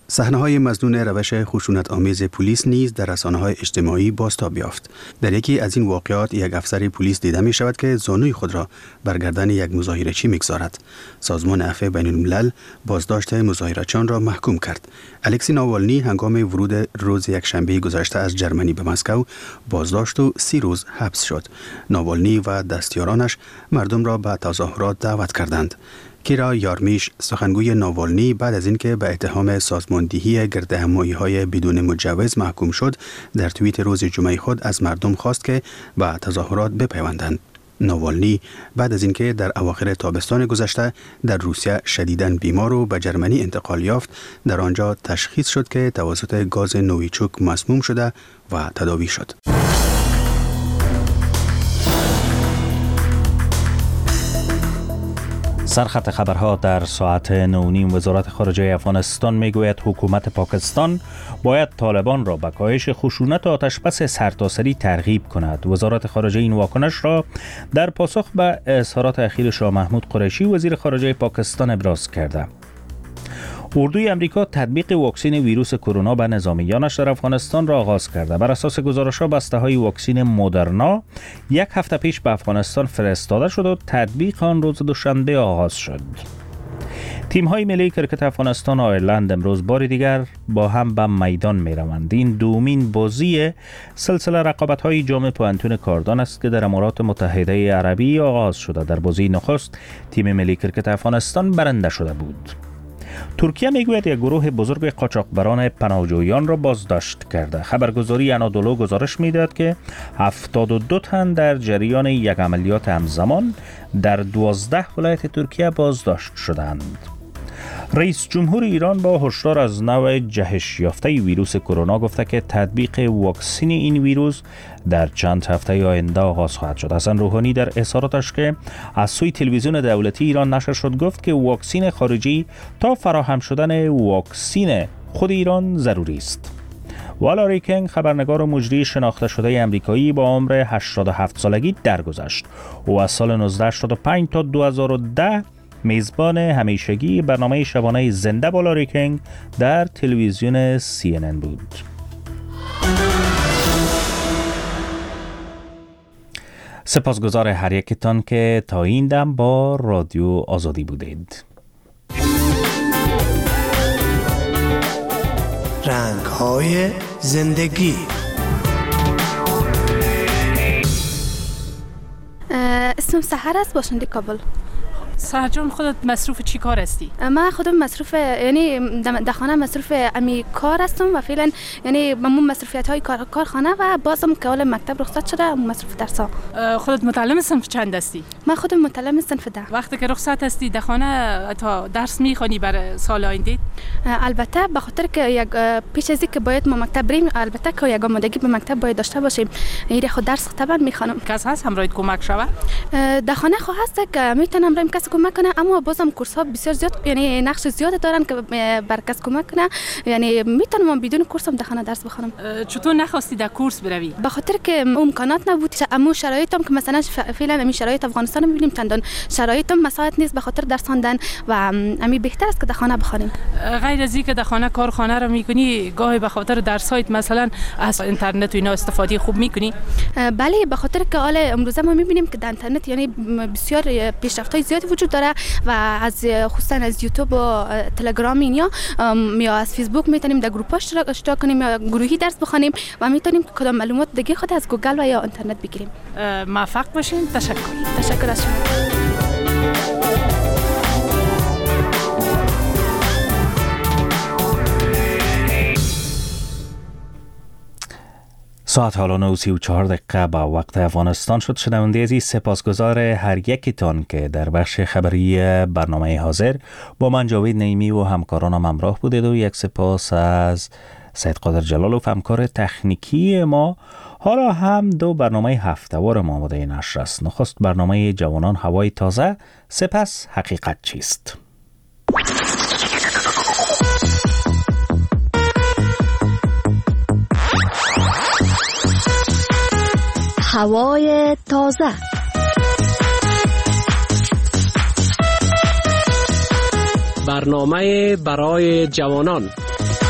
صحنه‌های مظنون روش خشونت آمیز پلیس نیز در رسانه‌های اجتماعی بازتاب یافت. در یکی از این واقعات یک افسر پلیس دیده می شود که زانوی خود را بر گردن یک مظاهره‌چی می‌گذارد. سازمان عفو بین الملل بازداشت مظاهره‌چیان را محکوم کرد. الکسی ناوالنی هنگام ورود روز یکشنبه گذشته از جرمنی به مسکو بازداشت و سی روز حبس شد. ناوالنی و دستیارانش مردم را به تظاهرات دعوت کردند. کیرا یارمیش، سخنگوی ناوالنی، بعد از اینکه به اتهام سازماندهی گردهمایی‌های بدون مجوز محکوم شد، در توییت روز جمعه خود از مردم خواست که به تظاهرات بپیوندند. ناوالنی بعد از اینکه در اواخر تابستان گذشته در روسیه شدیداً بیمار و به جرمنی انتقال یافت، در آنجا تشخیص شد که توسط گاز نویچوک مسموم شده و تداوی شد. سرخط خبرها در ساعت نو نیم. وزارت خارجه افغانستان میگوید حکومت پاکستان باید طالبان را به کاهش خشونت و آتشبس سرتاسری ترغیب کند. وزارت خارجه این واکنش را در پاسخ به اظهارات اخیر شاه محمود قریشی وزیر خارجه پاکستان ابراز کرده. اردوی امریکا تطبیق واکسن ویروس کرونا به نظامیانش در افغانستان را آغاز کرده. بر اساس گزارش‌ها بسته‌های واکسن مدرنا یک هفته پیش به افغانستان فرستاده شد و تطبیق آن روز دوشنبه آغاز شد. تیم‌های ملی کرکت افغانستان و آیرلند امروز بار دیگر با هم به میدان می‌روند. این دومین بازی سلسله رقابت‌های جام پوانتون کاردان است که در امارات متحده عربی آغاز شده. در بازی نخست تیم ملی کرکت افغانستان برنده شده بود. ترکیه میگوید یک گروه بزرگ قاچاقبران پناهجویان را بازداشت کرده. خبرگزاری انادولو گزارش میدهد که هفتاد و دو تن در جریان یک عملیات همزمان در دوازده ولایت ترکیه بازداشت شدند. رئیس جمهور ایران با هشدار از نوع جهش یافته ویروس کرونا گفته که تطبیق واکسن این ویروس در چند هفته آینده آغاز خواهد شد. حسن روحانی در اظهاراتش که از سوی تلویزیون دولتی ایران نشر شد گفت که واکسن خارجی تا فراهم شدن واکسن خود ایران ضروری است. والاری کینگ، خبرنگار و مجری شناخته شده امریکایی با عمر هشتاد و هفت سالگی درگذشت. او از سال نوزده هشتاد و پنج تا دو هزار و ده میزبان همیشگی برنامه شبانه زنده والاری کینگ در تلویزیون سی ان ان بود. سپاسگزار هر یکتان که تا این دم با رادیو آزادی بودید. رنگ‌های زندگی. اسمم سحر است، باشنده کابل. سحر جان، خودت مصروف چی کار هستی؟ من خودم مصروف یعنی در خانه مصروف امی کار هستم و فعلا یعنی من مصروفیت های کار کارخانه و بازم که حالا مکتب رخصت شده مصروف درس ها. خودت متعلم صنف چند هستی؟ من خودم متعلم صنف ده. وقتی که رخصت هستی در خانه تا درس میخوانی برای سال آینده؟ البته به خاطر که یک پیش از اینکه باید ما مکتب بریم، البته که یک آمادگی به مکتب باید داشته باشیم. این خود درس طبعا میخوانم. کس هست همراهت کمک شود؟ در خانه خو هست که میتونم رایم کس کمک کنه، اما بازم کورس ها بسیار زیاد یعنی نقش زیاد دارن که بر کس کمک کنه، یعنی میتونم بدون کورس هم در خانه درس بخونم. چطور نخواستی در کورس بروی؟ به خاطر که امکانات نبود، اما شرایطم که مثلا فعلا همین شرایط افغانستان میبینیم چندان شرایطم مساعد نیست به خاطر درس خواندن و همین بهتر است که در خانه بخونیم. غیر از اینکه در خانه کارخانه رو میکنی، گاهی به خاطر درسایت مثلا از اینترنت و اینا استفاده خوب میکنی؟ بله، به خاطر که حالا امروزه ما میبینیم که در اینترنت یعنی بسیار پیشرفت‌های زیادی وجود داره و از خصوصا از یوتیوب و تلگرام یا یا از فیسبوک میتونیم در گروه اشتراک اشتراک کنیم یا گروهی درس بخونیم و میتونیم کدام معلومات دیگه خود از گوگل و یا اینترنت بگیریم. موفق باشین. تشکر. تشکر از شما. ساعت حالا نه و سی و چهار دقیقه با وقت افغانستان شد. شنونده عزیز، سپاسگزار هر یکتان که در بخش خبری برنامه حاضر با من جاوید نعیمی و همکارانم همراه بودید و یک سپاس از سید قادر جلالوف همکار تکنیکی ما. حالا هم دو برنامه هفته‌وار ما آماده نشر است. نخست برنامه جوانان هوای تازه، سپس حقیقت چیست. هوای تازه. برنامه برای جوانان.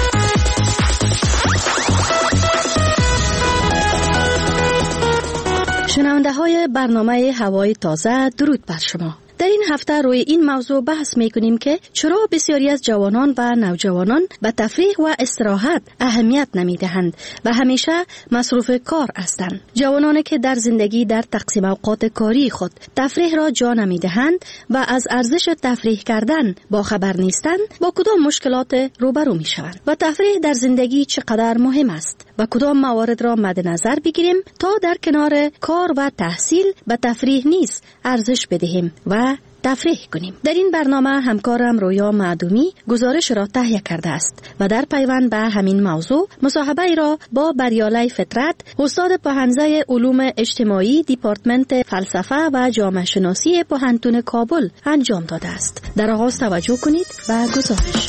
شنونده های برنامه هوای تازه، درود بر شما. در این هفته روی این موضوع بحث می کنیم که چرا بسیاری از جوانان و نوجوانان به تفریح و استراحت اهمیت نمی دهند و همیشه مصروف کار هستند. جوانانی که در زندگی در تقسیم اوقات کاری خود تفریح را جا نمی دهند و از ارزش تفریح کردن با خبر نیستند، با کدام مشکلات روبرو می شوند و تفریح در زندگی چقدر مهم است و کدام موارد را مد نظر بگیریم تا در کنار کار و تحصیل به تفریح نیز ارزش بدهیم و تفریح کنیم. در این برنامه همکارم رویا معدومی گزارش را تهیه کرده است و در پیوند به همین موضوع مصاحبه ای را با بریاله فطرت، استاد پوهنځی علوم اجتماعی دیپارتمنت فلسفه و جامعه شناسی پوهنتون کابل انجام داده است. در آغاز توجه کنید و گزارش.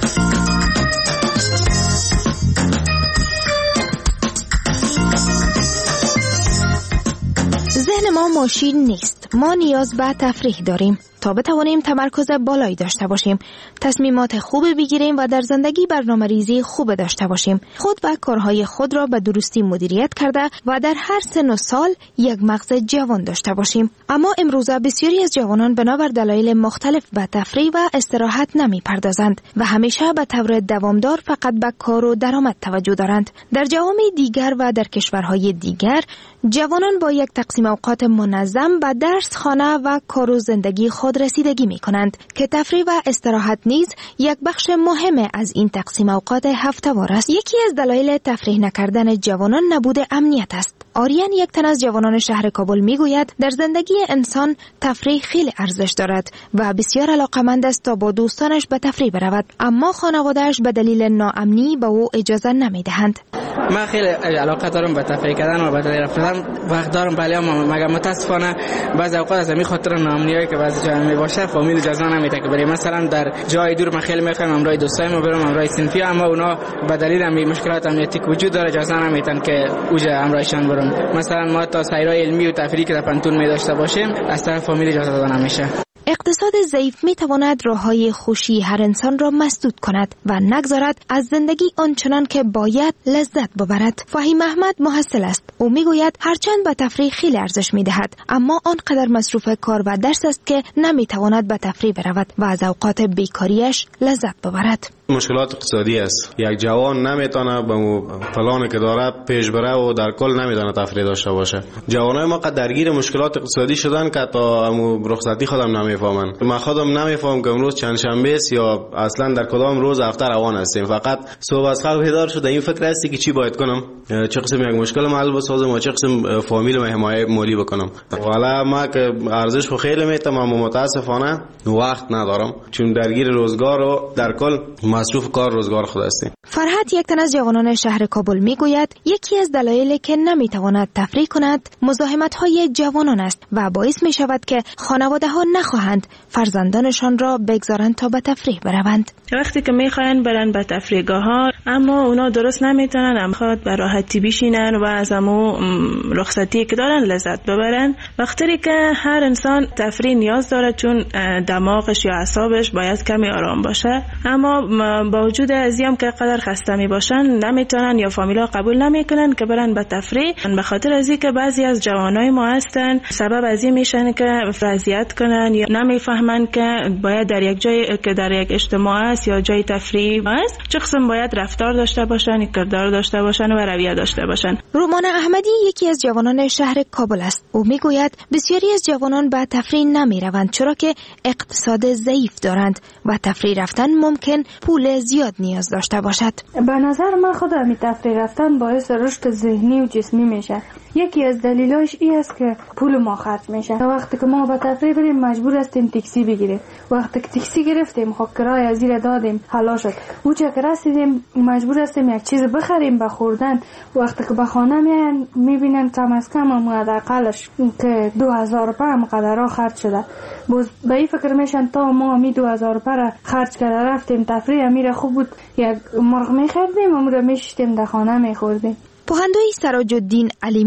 ذهن ما ماشین نیست. ما نیاز به تفریح داریم تا بتوانیم تمرکز بالایی داشته باشیم، تصمیمات خوب بگیریم و در زندگی برنامه ریزی خوب داشته باشیم، خود و کارهای خود را به درستی مدیریت کرده و در هر سن و سال یک مغز جوان داشته باشیم. اما امروزه بسیاری از جوانان بنابر دلایل مختلف به تفریح و استراحت نمی پردازند و همیشه به طور دوامدار فقط به کار و درآمد توجه دارند. در جوامع دیگر و در کشورهای دیگر جوانان با یک تقسیم اوقات منظم به درس، خانه و کار و زندگی خود رسیدگی می کنند که تفریح و استراحت نیز یک بخش مهم از این تقسیم اوقات هفته‌وار است. یکی از دلایل تفریح نکردن جوانان نبود امنیت است. آریان، یک تن از جوانان شهر کابل، می گوید در زندگی انسان تفریح خیلی ارزش دارد و بسیار علاقمند است تا با دوستانش به تفریح برود، اما خانواده‌اش به دلیل ناامنی به او اجازه نمی دهند. من خیلی علاقه دارم به تفریح کردن و به تفریح رفتن، وقت دارم، ولی مگر متاسفانه بعضی اوقات از همین خاطر ناامنیایی که بعضی جا می باشه فامیل اجازه نمیده که بریم. مثلا در جای دور من خیلی میخوام امروز دوستایم برم، امروز صنفی، اما اونا به دلیل همین مشکلات امنیتی که وجود داره اجازه نمیدن که اوجا امروزشان برم. مثلا ما تا سیرای علمی و تفریحی که در پنتون می داشته باشیم از طرف فامیل اجازه داده نمیشه. اقتصاد ضعیف می تواند راههای خوشی هر انسان را مسدود کند و نگذارد از زندگی آنچنان که باید لذت ببرد. فهیم احمد محصل است. او می گوید هرچند به تفریح خیلی ارزش می دهد، اما آنقدر مصروف کار و درس است که نمی تواند به تفریح برود و از اوقات بیکاریش لذت ببرد. مشکلات اقتصادی است. یک جوان نمیتونه به پلانی که داره پیش بره و در کل نمیتونه تفریح داشته باشه. جوانای ما قد درگیر مشکلات اقتصادی شدن که تا امو رخصتی خودم نمیفهمن. من خودم نمیفهم که امروز چند شنبه است یا اصلا در کدام روز هفته روان هستیم. فقط صبح از خواب بیدار شده این فکر هستی که چی باید کنم، چه قسم یک مشکل حل بسازم و چه قسم فامیل و حمایت مالی بکنم. والا ما که ارزش خو خیلی میتم، اما متاسفانه وقت ندارم چون درگیر روزگار و در کل مصروف کار روزگار خود هستیم. فرحت، یک تن از جوانان شهر کابل، میگوید یکی از دلایلی که نمیتواند تفریح کند مزاحمت‌های جوانان است و باعث می شود که خانواده‌ها نخواهند فرزندانشان را بگذارند تا به تفریح بروند. وقتی که میخواین برن به تفریحگاه‌ها اما اونا درست نمیتونن، هم خود به راحتی بشینن و از همو رخصتی که دارن لذت ببرن. وقتی که هر انسان تفریح نیاز داره چون دماغش یا اعصابش باید کمی آرام باشه، اما با وجود ازیم که قدر خسته می باشن نمیتونن یا فامیلا قبول نمیکنن که برن به تفریح، به خاطر از اینکه بعضی از جوانای ما هستن سبب از این میشن که اذیت کنن یا نمیفهمن که باید در یک جای که در یک اجتماع است یا جای تفریح است چه قسم باید رفتار داشته باشن، کردار داشته باشن و رویه داشته باشن. رومان احمدی یکی از جوانان شهر کابل است. او میگوید بسیاری از جوانان به تفریح نمیروند چرا که اقتصاد ضعیف دارند و تفریح رفتن ممکن پول زیاد نیاز داشته باشد. به نظر من خود همین تفریح رفتن باعث رشد ذهنی و جسمی میشه. یکی از دلایلش این است که پول ما خرج میشه. وقتی که ما به تفریح بریم مجبور هستیم تاکسی بگیریم. وقتی که تاکسی گرفتیم خب کرایه از زیر دادیم حالا شد. اوچه که رسیدیم مجبور هستیم یک چیز بخریم به خوردن. وقتی که به خانه میان میبینن کم از کم حداقلش که دو هزار روپیه هم قدرها خرج شده. باز به این فکر میشن تا ما می دو هزار روپیه خرج کرده رفتیم تفریح میره خوب بود یک مرغ میخردیم و میشتیم در خانه میخوردیم. پوهندوی سراج الدین علیمی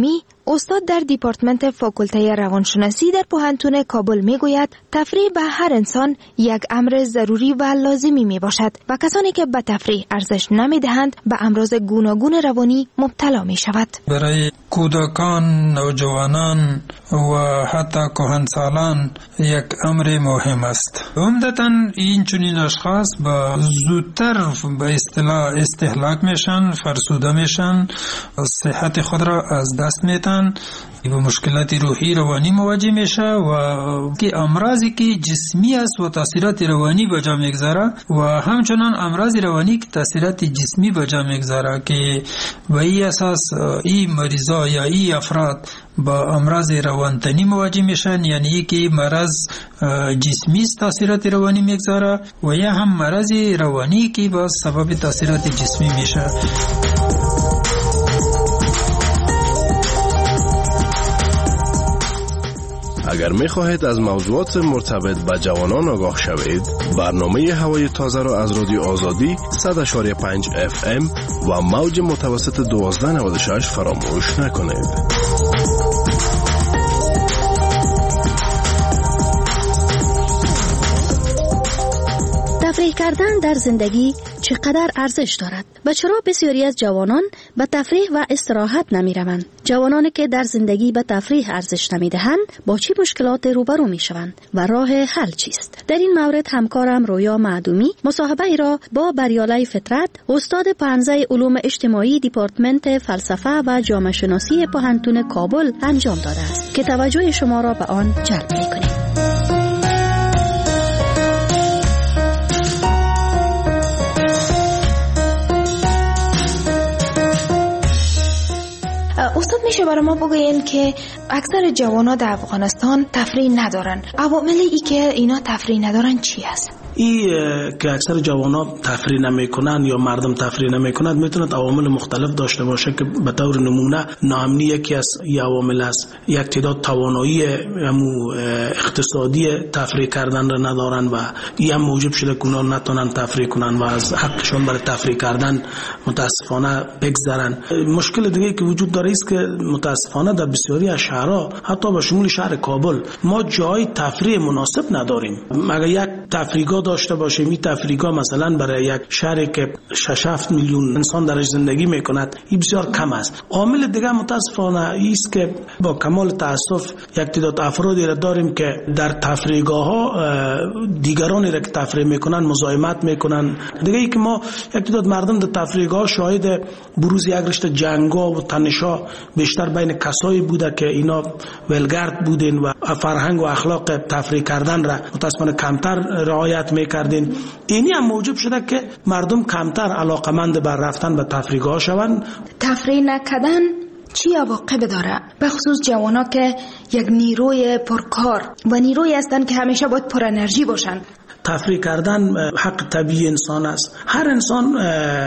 استاد در دیپارتمنت فاکولته روانشناسی در پوهنتون کابل میگوید تفریح به هر انسان یک امر ضروری و لازمی می باشد و کسانی که به تفریح ارزش نمی دهند به امراض گوناگون روانی مبتلا می شود. برای کودکان، نوجوانان و حتی کهنسالان یک امر مهم است. عمدتاً این چنین اشخاص با زودتر به اصطلاح استهلاک میشن، فرسوده میشن، صحت خود را از دست میدن، به مشکلات روحی روانی مواجه میشه و که امراضی که جسمی است و تاثیرات روانی به جا میگذاره و همچنان امراض روانی که تاثیرات جسمی به جا میگذاره که به این اساس این مریضا یا این افراد با امراض روانتنی مواجه میشن، یعنی که مرض جسمی تاثیرات روانی میگذاره و یا هم مرض روانی که با سبب تاثیرات جسمی میشه. اگر می خواهید از موضوعات مرتبط با جوانان آگاه شوید، برنامه هوای تازه را از رادیو آزادی صد و پنج و پنج اف ام و موج متوسط دوازده نود و شش فراموش نکنید. تفریح کردن در زندگی چقدر ارزش دارد و چرا بسیاری از جوانان به تفریح و استراحت نمی روند؟ جوانانی که در زندگی به تفریح ارزش نمی دهند با چه مشکلات روبرو می شوند و راه حل چیست؟ در این مورد همکارم رویا معدومی مصاحبه ای را با بریاله فطرت، استاد پانزده علوم اجتماعی دیپارتمنت فلسفه و جامعه شناسی پوهنتون کابل انجام داده است که توجه شما را به آن جلب می کند. استاد میشه برای ما بگوین که اکثر جوانا در افغانستان تفریح ندارن. عوامل ای که اینا تفریح ندارن چی است؟ ای که اکثر جوانا تفریح نمیکنن یا مردم تفریح نمیکنند میتونه عوامل مختلف داشته باشه که به طور نمونه ناامنی یکی از این عوامل است. یک تعداد توانایی همو اقتصادی تفریح کردن را ندارن و این هم موجب شده که اونا نتونن تفریح کنن و از حقشون برای تفریح کردن متاسفانه بگذرن. مشکل دیگه که وجود داره است که متاسفانه در بسیاری از شهرها حتی به شمول شهر کابل ما جای تفریح مناسب نداریم. اگر یک تفریحگاه داشته باشیم، این تفریحگاه مثلا برای یک شهری که شش هفت میلیون انسان درش زندگی میکند این بسیار کم است. عامل دیگه متاسفانه است که با کمال تاسف یک تعداد افرادی را داریم که در تفریحگاه ها دیگرانی را که تفریح میکنن مزاحمت میکنن. دیگه ای که ما یک تعداد مردم در تفریحگاه شاهد بروز یک رشته جنگا و تنشا بیشتر بین کسایی بوده که اینا ولگرد بودن و فرهنگ و اخلاق تفریح کردن را متاسفانه کمتر رعایت میکردین. اینی هم موجب شده که مردم کمتر علاقمند بر رفتن به تفریحگاه شوند. تفریح نکردن چی عواقب داره؟ به خصوص جوانا که یک نیروی پرکار و نیروی هستن که همیشه باید پر انرژی باشن. تفریح کردن حق طبیعی انسان است. هر انسان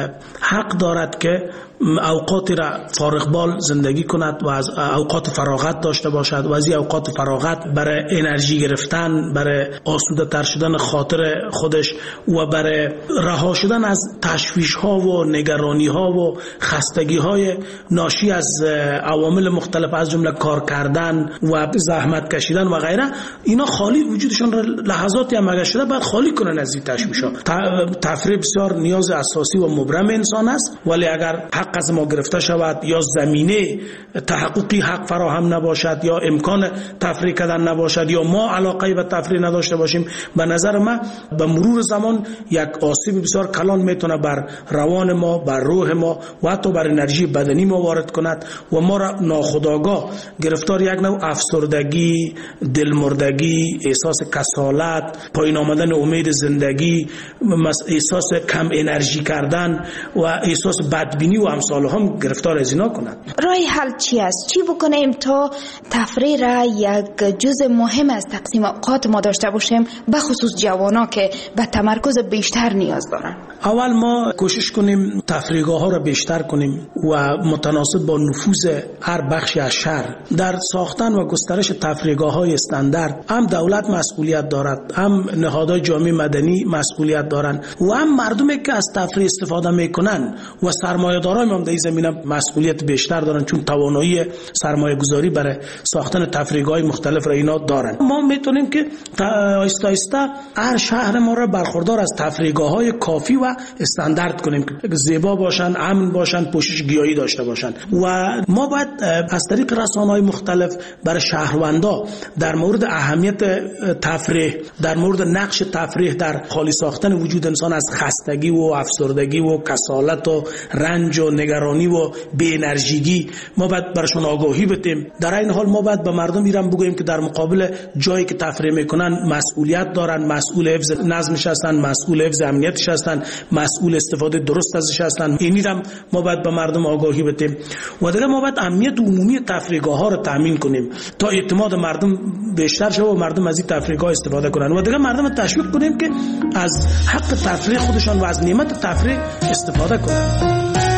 حق دارد که اوقاتی را فارغ بال زندگی کند و از اوقات فراغت داشته باشد و از این اوقات فراغت برای انرژی گرفتن، برای آسوده تر شدن خاطر خودش و برای رها شدن از تشویش ها و نگرانی ها و خستگی های ناشی از عوامل مختلف از جمله کار کردن و زحمت کشیدن و غیره، اینا خالی وجودشان را لحظاتی هم اگر شده باید خالی کنن از این تشویش ها. تفریح بسیار نیاز اساسی و مبرم انسان است، ولی اگر حق از ما گرفته شود یا زمینه تحققی حق فراهم نباشد یا امکان تفریح کردن نباشد یا ما علاقه به تفریح نداشته باشیم، به نظر من به مرور زمان یک آسیب بسیار کلان میتونه بر روان ما، بر روح ما و حتی بر انرژی بدنی ما وارد کند و ما را ناخودآگاه گرفتار یک نوع افسردگی، دلمردگی، احساس کسالت، پایین آمدن امید زندگی، احساس کم انرژی کردن و احساس بدبینی و امثال هم گرفتار از اینا کنند. راه حل چی است؟ چی بکنیم تا تفریح را یک جزء مهم از تقسیم اوقات ما داشته باشیم، به خصوص جوانا که به تمرکز بیشتر نیاز دارن؟ اول ما کوشش کنیم تفریحگاه ها را بیشتر کنیم و متناسب با نفوذ هر بخشی از شهر در ساختن و گسترش تفریحگاه های استاندارد هم دولت مسئولیت دارد، هم نهادهای جامعه مدنی مسئولیت دارن و هم مردمی که از تفریح استفاده میکنن و سرمایه‌داران هم در این زمینه مسئولیت بیشتر دارن، چون توانایی سرمایه گذاری برای ساختن تفریحگاه مختلف را اینا دارن. ما میتونیم که آهسته آهسته هر شهر ما را برخوردار از تفریحگاه های کافی و استاندارد کنیم که زیبا باشن، امن باشن، پوشش گیاهی داشته باشن و ما باید از طریق رسانه‌های مختلف برای شهروندا در مورد اهمیت تفریح، در مورد نقش تفریح در خالی ساختن وجود انسان از خستگی و افسردگی و کسالت و رنج و نگرانی و بی انرژیگی ما باید براشون آگاهی بدیم. در این حال ما باید به مردم ایران بگوییم که در مقابل جایی که تفریح میکنن مسئولیت دارن، مسئول حفظ نظمش هستن، مسئول حفظ امنیتش هستن، مسئول استفاده درست ازش هستن. اینی هم ما باید به مردم آگاهی بدیم و دیگه ما باید امنیت عمومی تفریحگاه ها رو تامین کنیم تا اعتماد مردم بیشتر شه و مردم از این تفریحگاه استفاده کنن و دیگه مردم تشویق کنیم که از حق تفریح خودشان و از نعمت تفریح استفاده کنن.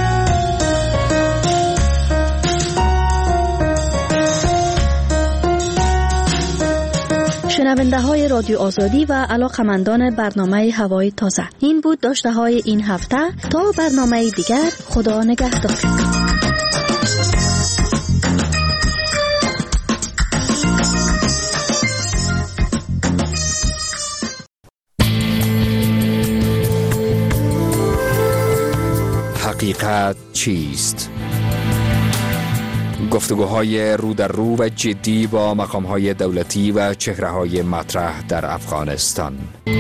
شنونده های رادیو آزادی و علاقمندان برنامه هوای تازه، این بود داشته های این هفته. تا برنامه دیگر، خدا نگهدار. حقیقت چیست؟ گفتگوهای رو در رو و جدی با مقام‌های دولتی و چهره‌های مطرح در افغانستان.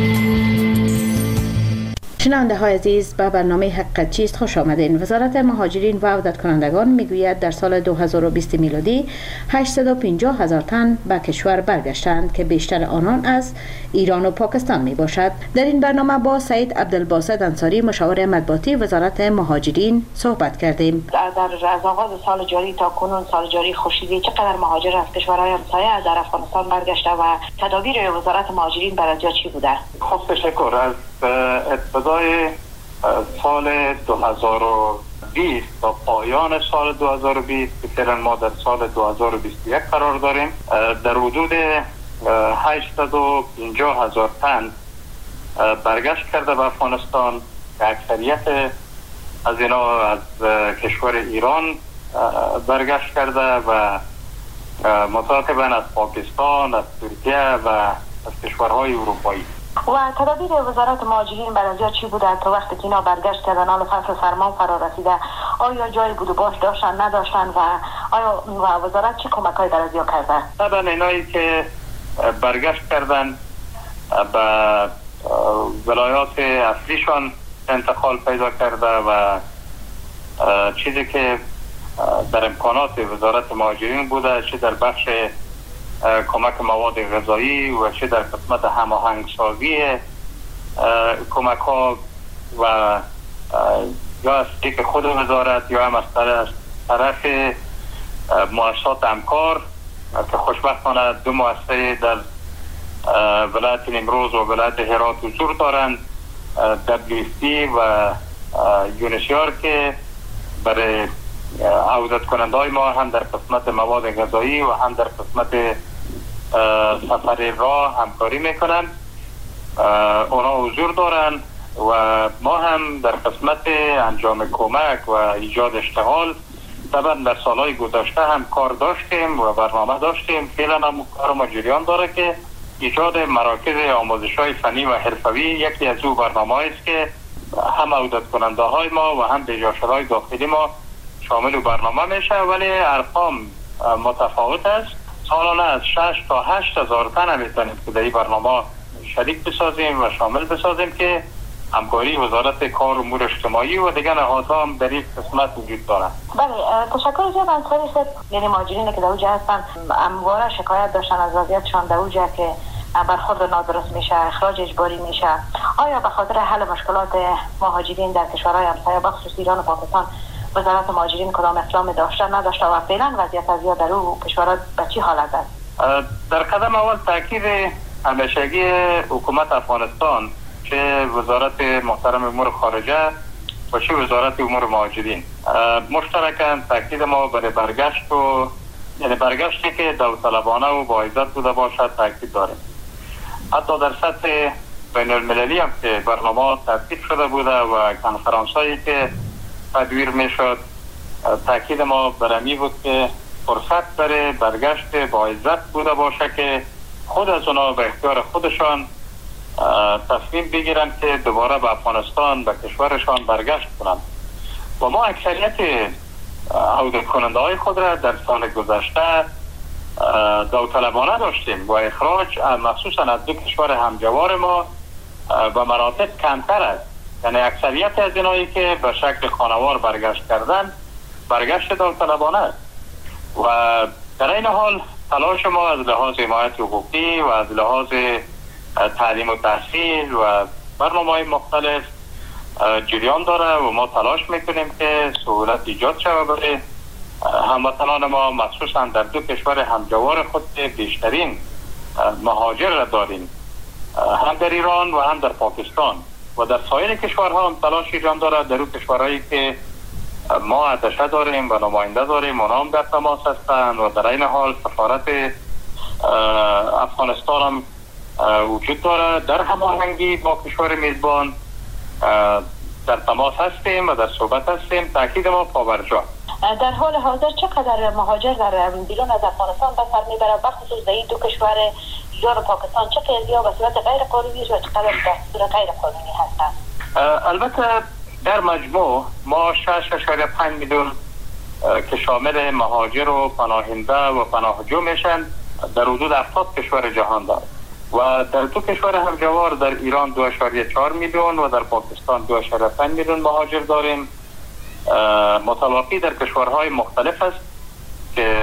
شنونده های عزیز، به برنامه حقیقت چیست خوش آمدین. وزارت مهاجرین و عودت کنندگان میگوید در سال دو هزار و بیست میلادی هشتصد و پنجاه هزار تن به کشور برگشتند که بیشتر آنان از ایران و پاکستان می باشد. در این برنامه با سید عبدالباسط انصاری مشاور مطبوعاتی وزارت مهاجرین صحبت کردیم. در, در از آغاز سال جاری تا کنون سال جاری خورشیدی چقدر مهاجر از کشورهای همسایه در افغانستان برگشته و تدابیر وزارت مهاجرین برای چی بوده؟ خب تشکر. از ابتدای سال دو هزار و بیست تا پایان سال دو هزار و بیست که فعلا ما در سال دو هزار و بیست و یک قرار داریم، در حدود هشتصد و پنجاه هزار تن برگشت کرده به افغانستان که اکثریت از اینا از کشور ایران برگشت کرده و متعاقباً از پاکستان، از ترکیه و از کشورهای اروپایی. و تدابیر وزارت مهاجرین برای چی بوده تا وقتی که اینا برگشت کردن حال فصل سرما فرا رسیده؟ آیا جای بود و باش داشتن نداشتن و آیا و وزارت چی کمک‌های در ازیا کرده؟ طبعا اینایی که برگشت کردن به ولایات اصلیشان انتقال پیدا کرده و چیزی که در امکانات وزارت مهاجرین بوده، چه در بخش کمک مواد غذایی و چه در قسمت هماهنگسازی کمک ها و یا از طریق خود وزارت یا هم از طرف مؤسسات همکار که خوشبختانه دو مؤسسه در ولایت نیمروز و ولایت هرات حضور دارند، دبلیو اف پی و یونیسیار که برای عودت کننده های ما هم در قسمت مواد غذایی و هم در قسمت سفر راه همکاری میکنن. اونا حضور دارن و ما هم در قسمت انجام کمک و ایجاد اشتغال طبعا در سالهای گذشته هم کار داشتیم و برنامه داشتیم. فعلا هم کار ما جریان داره که ایجاد مراکز آموزش های فنی و حرفوی یکی از او برنامه است که هم عودت کننده های ما و هم بجاشرهای داخلی ما شامل برنامه میشه، ولی ارقام متفاوت است. سالانه از شش تا هشت هزار تن میتونیم که در این برنامه شریک بسازیم و شامل بسازیم که همکاری وزارت کار و امور اجتماعی و دیگر نهادها هم در این قسمت وجود دارند. بله، تشکر جناب انصاری صاحب. یعنی مهاجرین که در اوجه هستن همواره شکایت داشتن از وضعیتشان در اوجه که برخورد نادرست میشه، اخراج اجباری میشه. آیا به خاطر حل مشکلات مهاجرین در کشورهای همسایه بخصوص ایران و پاکستان وزارت مهاجرین کدام اقدام داشته نداشته و فعلا وضعیت از یا در او کشورها به چی حالت است؟ در قدم اول تاکید همیشگی حکومت افغانستان، چه وزارت محترم امور خارجه و چه وزارت امور مهاجرین، مشترکاً تاکید ما برای برگشت و یعنی برگشتی که داوطلبانه و با عزت بوده باشد تاکید داریم. حتی در سطح بین المللی هم که برنامه ترتیب شده بوده و کنفرانس هایی که تدویر می شد، تاکید ما برمی بود که فرصت داره برگشت با عزت بوده باشه که خود از اونا به اختیار خودشان تصمیم بگیرن که دوباره به افغانستان به کشورشان برگشت کنن. و ما اکثریت عودت کننده های خود را در سال گذشته داوطلبانه داشتیم و اخراج مخصوصا از دو کشور همجوار ما به مراتب کمتر است. یعنی اکثریت از اینایی که به شکل خانوار برگشت کردن برگشت داوطلبانه است. و در این حال تلاش ما از لحاظ حمایت حقوقی و از لحاظ تعلیم و تحصیل و برنامه‌های مختلف جریان داره و ما تلاش میکنیم که سهولت ایجاد شود برای هموطنان ما، مخصوصا در دو کشور همجوار خود که بیشترین مهاجر را داریم، هم در ایران و هم در پاکستان و در سایر کشورها هم تلاش ایجاد داره. در اون کشورهایی که ما اتشه داریم و نماینده داریم اونا هم در تماس هستند و در این حال سفارت افغانستان هم وجود داره. در هماهنگی با کشور میزبان در تماس هستیم و در صحبت هستیم. تاکید ما پابرجا. در حال حاضر چقدر مهاجر در بیرون از افغانستان به سر میبره، بخصوص در این دو کشور ایران و پاکستان چه قضیه به صورت غیر قانونی و چقدر به صورت غیر قانونی هستند؟ البته در مجموع ما شش اشاریه پنج میلیون که شامل مهاجر و پناهنده و پناهجو میشن در حدود هفتاد کشور جهان دارد و در دو کشور همجوار در ایران دو اشاریه چهار میلیون و در پاکستان دو اشاریه پنج میلیون مهاجر داریم. متلاقی در کشورهای مختلف است که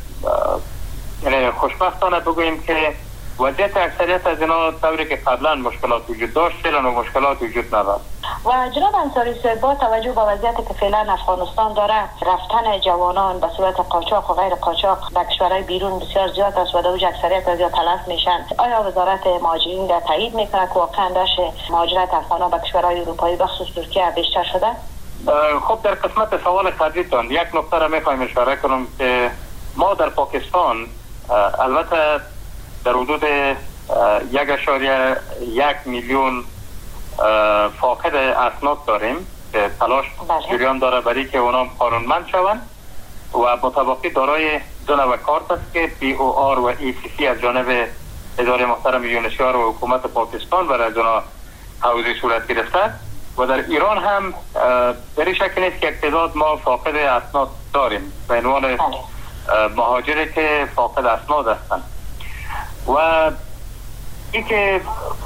یعنی خوشبختانه بگوییم که وضعیت اکثریت از اینا طوری که قبلا مشکلات وجود داشت فعلا و مشکلات وجود ندارد. و جناب انصاری صاحب با توجه به وضعیتی که فعلا افغانستان داره، رفتن جوانان به صورت قاچاق و غیر قاچاق به کشورهای بیرون بسیار زیاد است و در اوج اکثریت از تلف میشن. آیا وزارت مهاجرین در تایید میکنه که واقعا داشت مهاجرت افغانان به کشورهای اروپایی بخصوص ترکیه بیشتر شده؟ خب در قسمت سوال قبلیتون یک نکته را میخوایم اشاره کنم که ما در پاکستان البته در حدود یک اشاریه یک میلیون فاقد اسناد داریم که تلاش جریان داره برای که اونا قانونمند شوند و مطابقی دارای دو نوع کارت است که پی او آر و ای سی سی از جانب اداره محترم یونسیار و حکومت پاکستان برای از اونا حوزه صورت گرفته و در ایران هم در این شکل نیست که تعداد ما فاقد اسناد داریم به عنوان مهاجری که فاقد اسناد هستند. و اینکه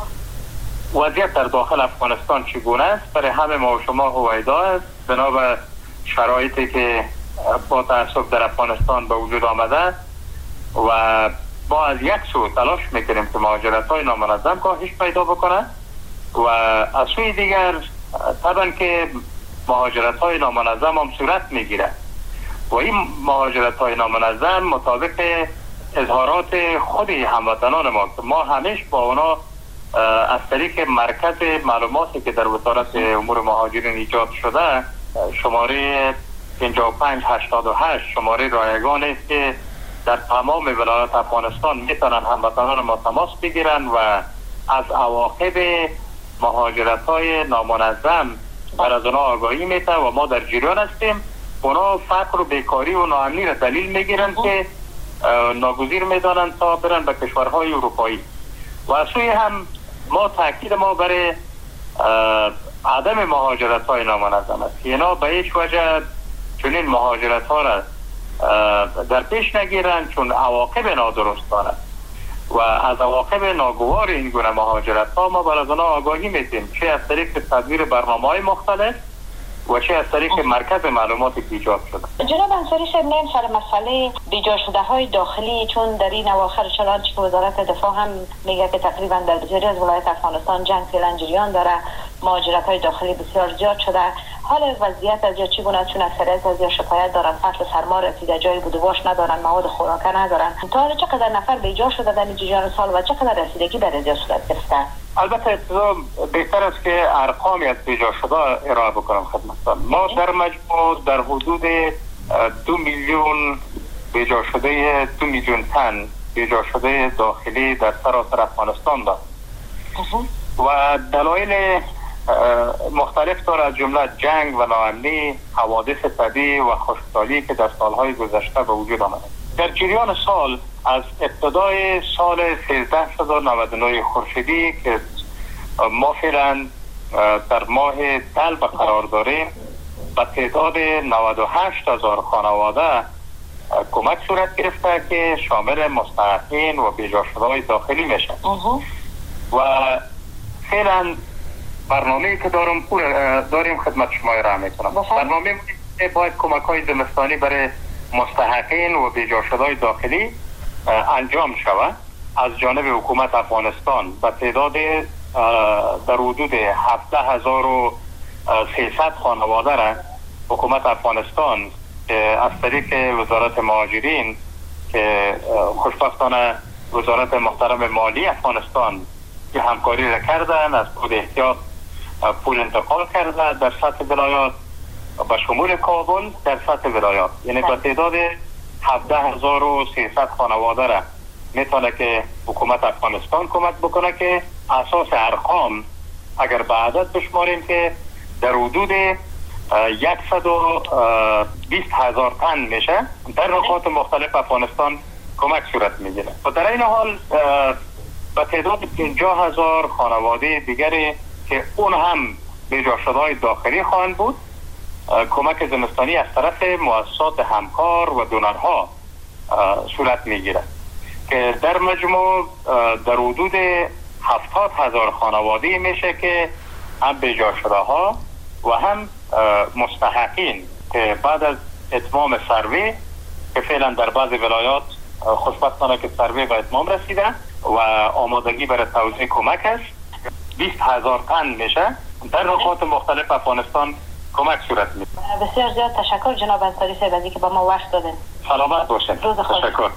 وضعیت در داخل افغانستان چگونه است برای همه ما و شما هویدا است بنا به شرایطی که با تأسف در افغانستان به وجود آمده و ما از یک سو تلاش میکنیم که مهاجرت های نامنظم کاهش پیدا بکنه و از سوی دیگر طبعا که مهاجرت های نامنظم هم صورت میگیره و این مهاجرت های نامنظم مطابق اظهارات خود هموطنان ما که ما همیشه با اونا از طریق مرکز معلوماتی که در وزارت امور مهاجرین ایجاد شده شماره پنجاه و پنج هشتاد و هشت شماره رایگان است که در تمام ولایات افغانستان میتونن هموطنان ما تماس بگیرن و از عواقب مهاجرت های نامنظم بر از اونا آگاهی میده و ما در جریان هستیم. اونا فقر و بیکاری و ناامنی را دلیل میگیرن که ناگزیر میدانند تا برن به کشورهای اروپایی و از سوی هم ما تاکید ما برای عدم مهاجرت های نامنظم است که اینا به هیچ وجه چنین مهاجرت ها را در پیش نگیرند چون عواقب نادرست دارد و از عواقب ناگوار این گونه مهاجرت ها ما بر از آنها آگاهی میدیم، چه از طریق تدویر برنامه های مختلف و چه از طریق مرکز معلوماتی که ایجاد شده. جناب انصاری صاحب نیم سر مسئله بیجا شده های داخلی، چون در این اواخر چنانچه که وزارت دفاع هم میگه که تقریبا در بسیاری از ولایت افغانستان جنگ فعلا جریان داره، مهاجرت های داخلی بسیار زیاد شده. حال وضعیت از یا چگونه چون اکثریت از یا شکایت دارن فصل سرما رسیده، جای بود و باش ندارن، مواد خوراکه ندارن. تا حالا چقدر نفر بیجا شده در این جریان سال و چقدر رسیدگی به ازیا صورت گرفته؟ البته ابتدا بهتر است که ارقامی از بیجا شده ارائه بکنم خدمتتان. ما در مجموع در حدود دو میلیون بیجا شده دو میلیون تن بیجا شده داخلی در سراسر افغانستان داریم و دلایل مختلف داره، از جمله جنگ و ناامنی، حوادث طبیعی و خشکسالی که در سالهای گذشته به وجود آمده. در جریان سال از ابتدای سال سیزده صد و نود و نه خورشیدی که ما فعلا در ماه دلو قرار داریم، به تعداد نود و هشت هزار خانواده کمک صورت گرفته که شامل مستحقین و بی‌جاشده‌های داخلی میشه و فعلا برنامه‌ای که دارم داریم خدمت شما ارائه میکنم. برنامه باید کمک‌های زمستانی برای مستحقین و بی‌جاشده‌های داخلی انجام شود از جانب حکومت افغانستان به تعداد در حدود هفده هزار و سیصد خانواده را حکومت افغانستان از طریق وزارت مهاجرین که خوشبختانه وزارت محترم مالی افغانستان که همکاری را کردن، از کد احتیاط پول انتقال کرده در سطح ولایات به شمول کابل در سطح ولایات، یعنی به تعداد هفده هزار و سیصد خانواده را میتونه که حکومت افغانستان کمک بکنه که اساس ارقام اگر به عدد بشماریم که در حدود صد و بیست هزار تن میشه در نقاط مختلف افغانستان کمک صورت میگیره و در این حال به تعداد پنجاه هزار خانواده دیگری که اون هم بی‌جاشده‌های داخلی خواهند بود کمک زمستانی از طرف مؤسسات همکار و دونرها صورت میگیره که در مجموع در حدود هفتاد هزار خانواده میشه که هم بی‌جاشده‌ها و هم مستحقین که بعد از اتمام سروی که فعلا در بعض ولایات خوشبختانه که سروی به اتمام رسیده و آمادگی برای توزیع کمک است، بیست هزار تن میشه در نقاط مختلف افغانستان کمک صورت میده. بسیار زیاد تشکر جناب انصاری صاحب از اینکه با ما وقت دادین. سلامت باشین. تشکر.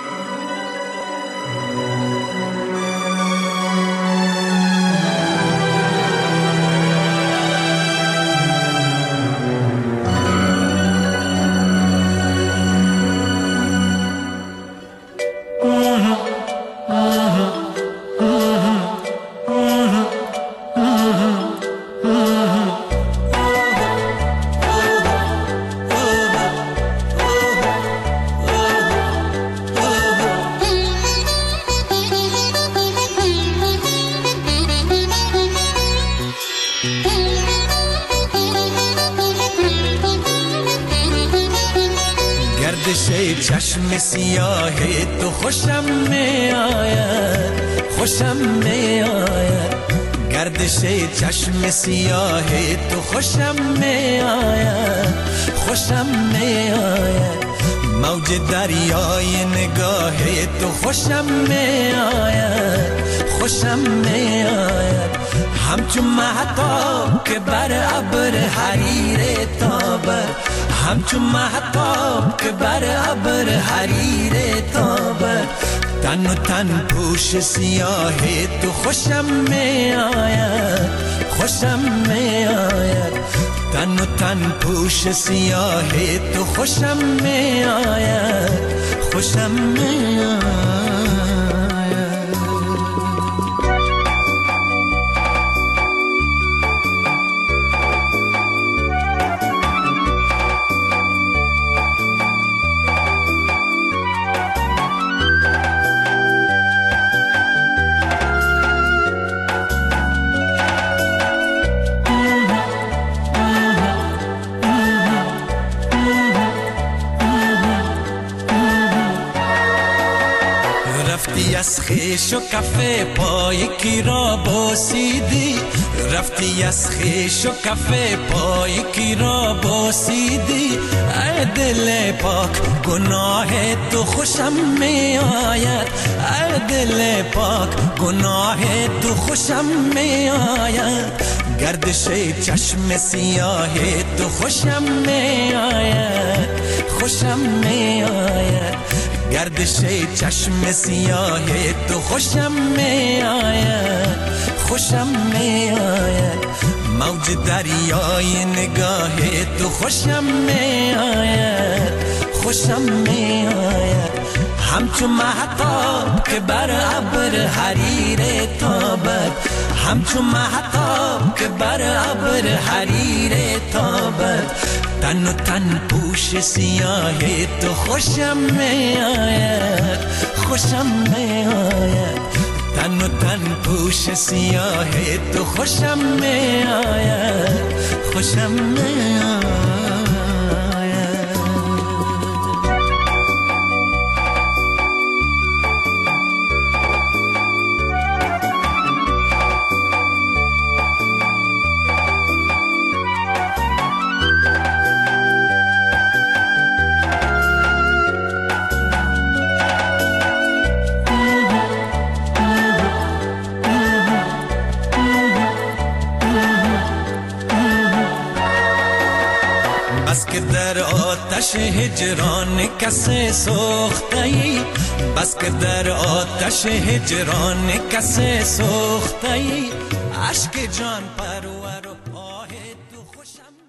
چشم سیاه تو خوشم می آید، خوشم می آید، گردش چشم سیاه تو خوشم می آید، خوشم می آید، موج دریای نگاه تو خوشم می آید، خوشم می آید، همچون مهتاب که بر ابر حریر تابد، همچون مهتاب که بر ابر حریر تابد، تن و تن پوش سیاه تو خوشم می آید، خوشم می آید، تن و تن پوش سیاه تو خوشم می آید، خوشم می آید. از خیش و کفه پای کی را بوسیدی، رفتی از خیش و کفه پای کی را بوسیدی، ای دل پاک گناه تو خوشم می آید، ای دل پاک گناه تو خوشم می آید، گردش چشم سیاه تو خوشم می آید، خوشم می آید، گردش چشم سیاه تو خوشم می آید، خوشم می آید، موج دریای نگاه تو خوشم می آید، خوشم می آید، همچون مهتاب که بر ابر حریر تابد همچون مهتاب که بر ابر حریر تابد تن و تن پوش سیاه تو خوشم می آید خوشم می آید تن و تن پوش سیاه تو خوشم می آید خوشم می آید. بس که در آتش هجران کسی سوخته‌ای بس که در آتش هجران کسی سوخته‌ای اشک جان پرو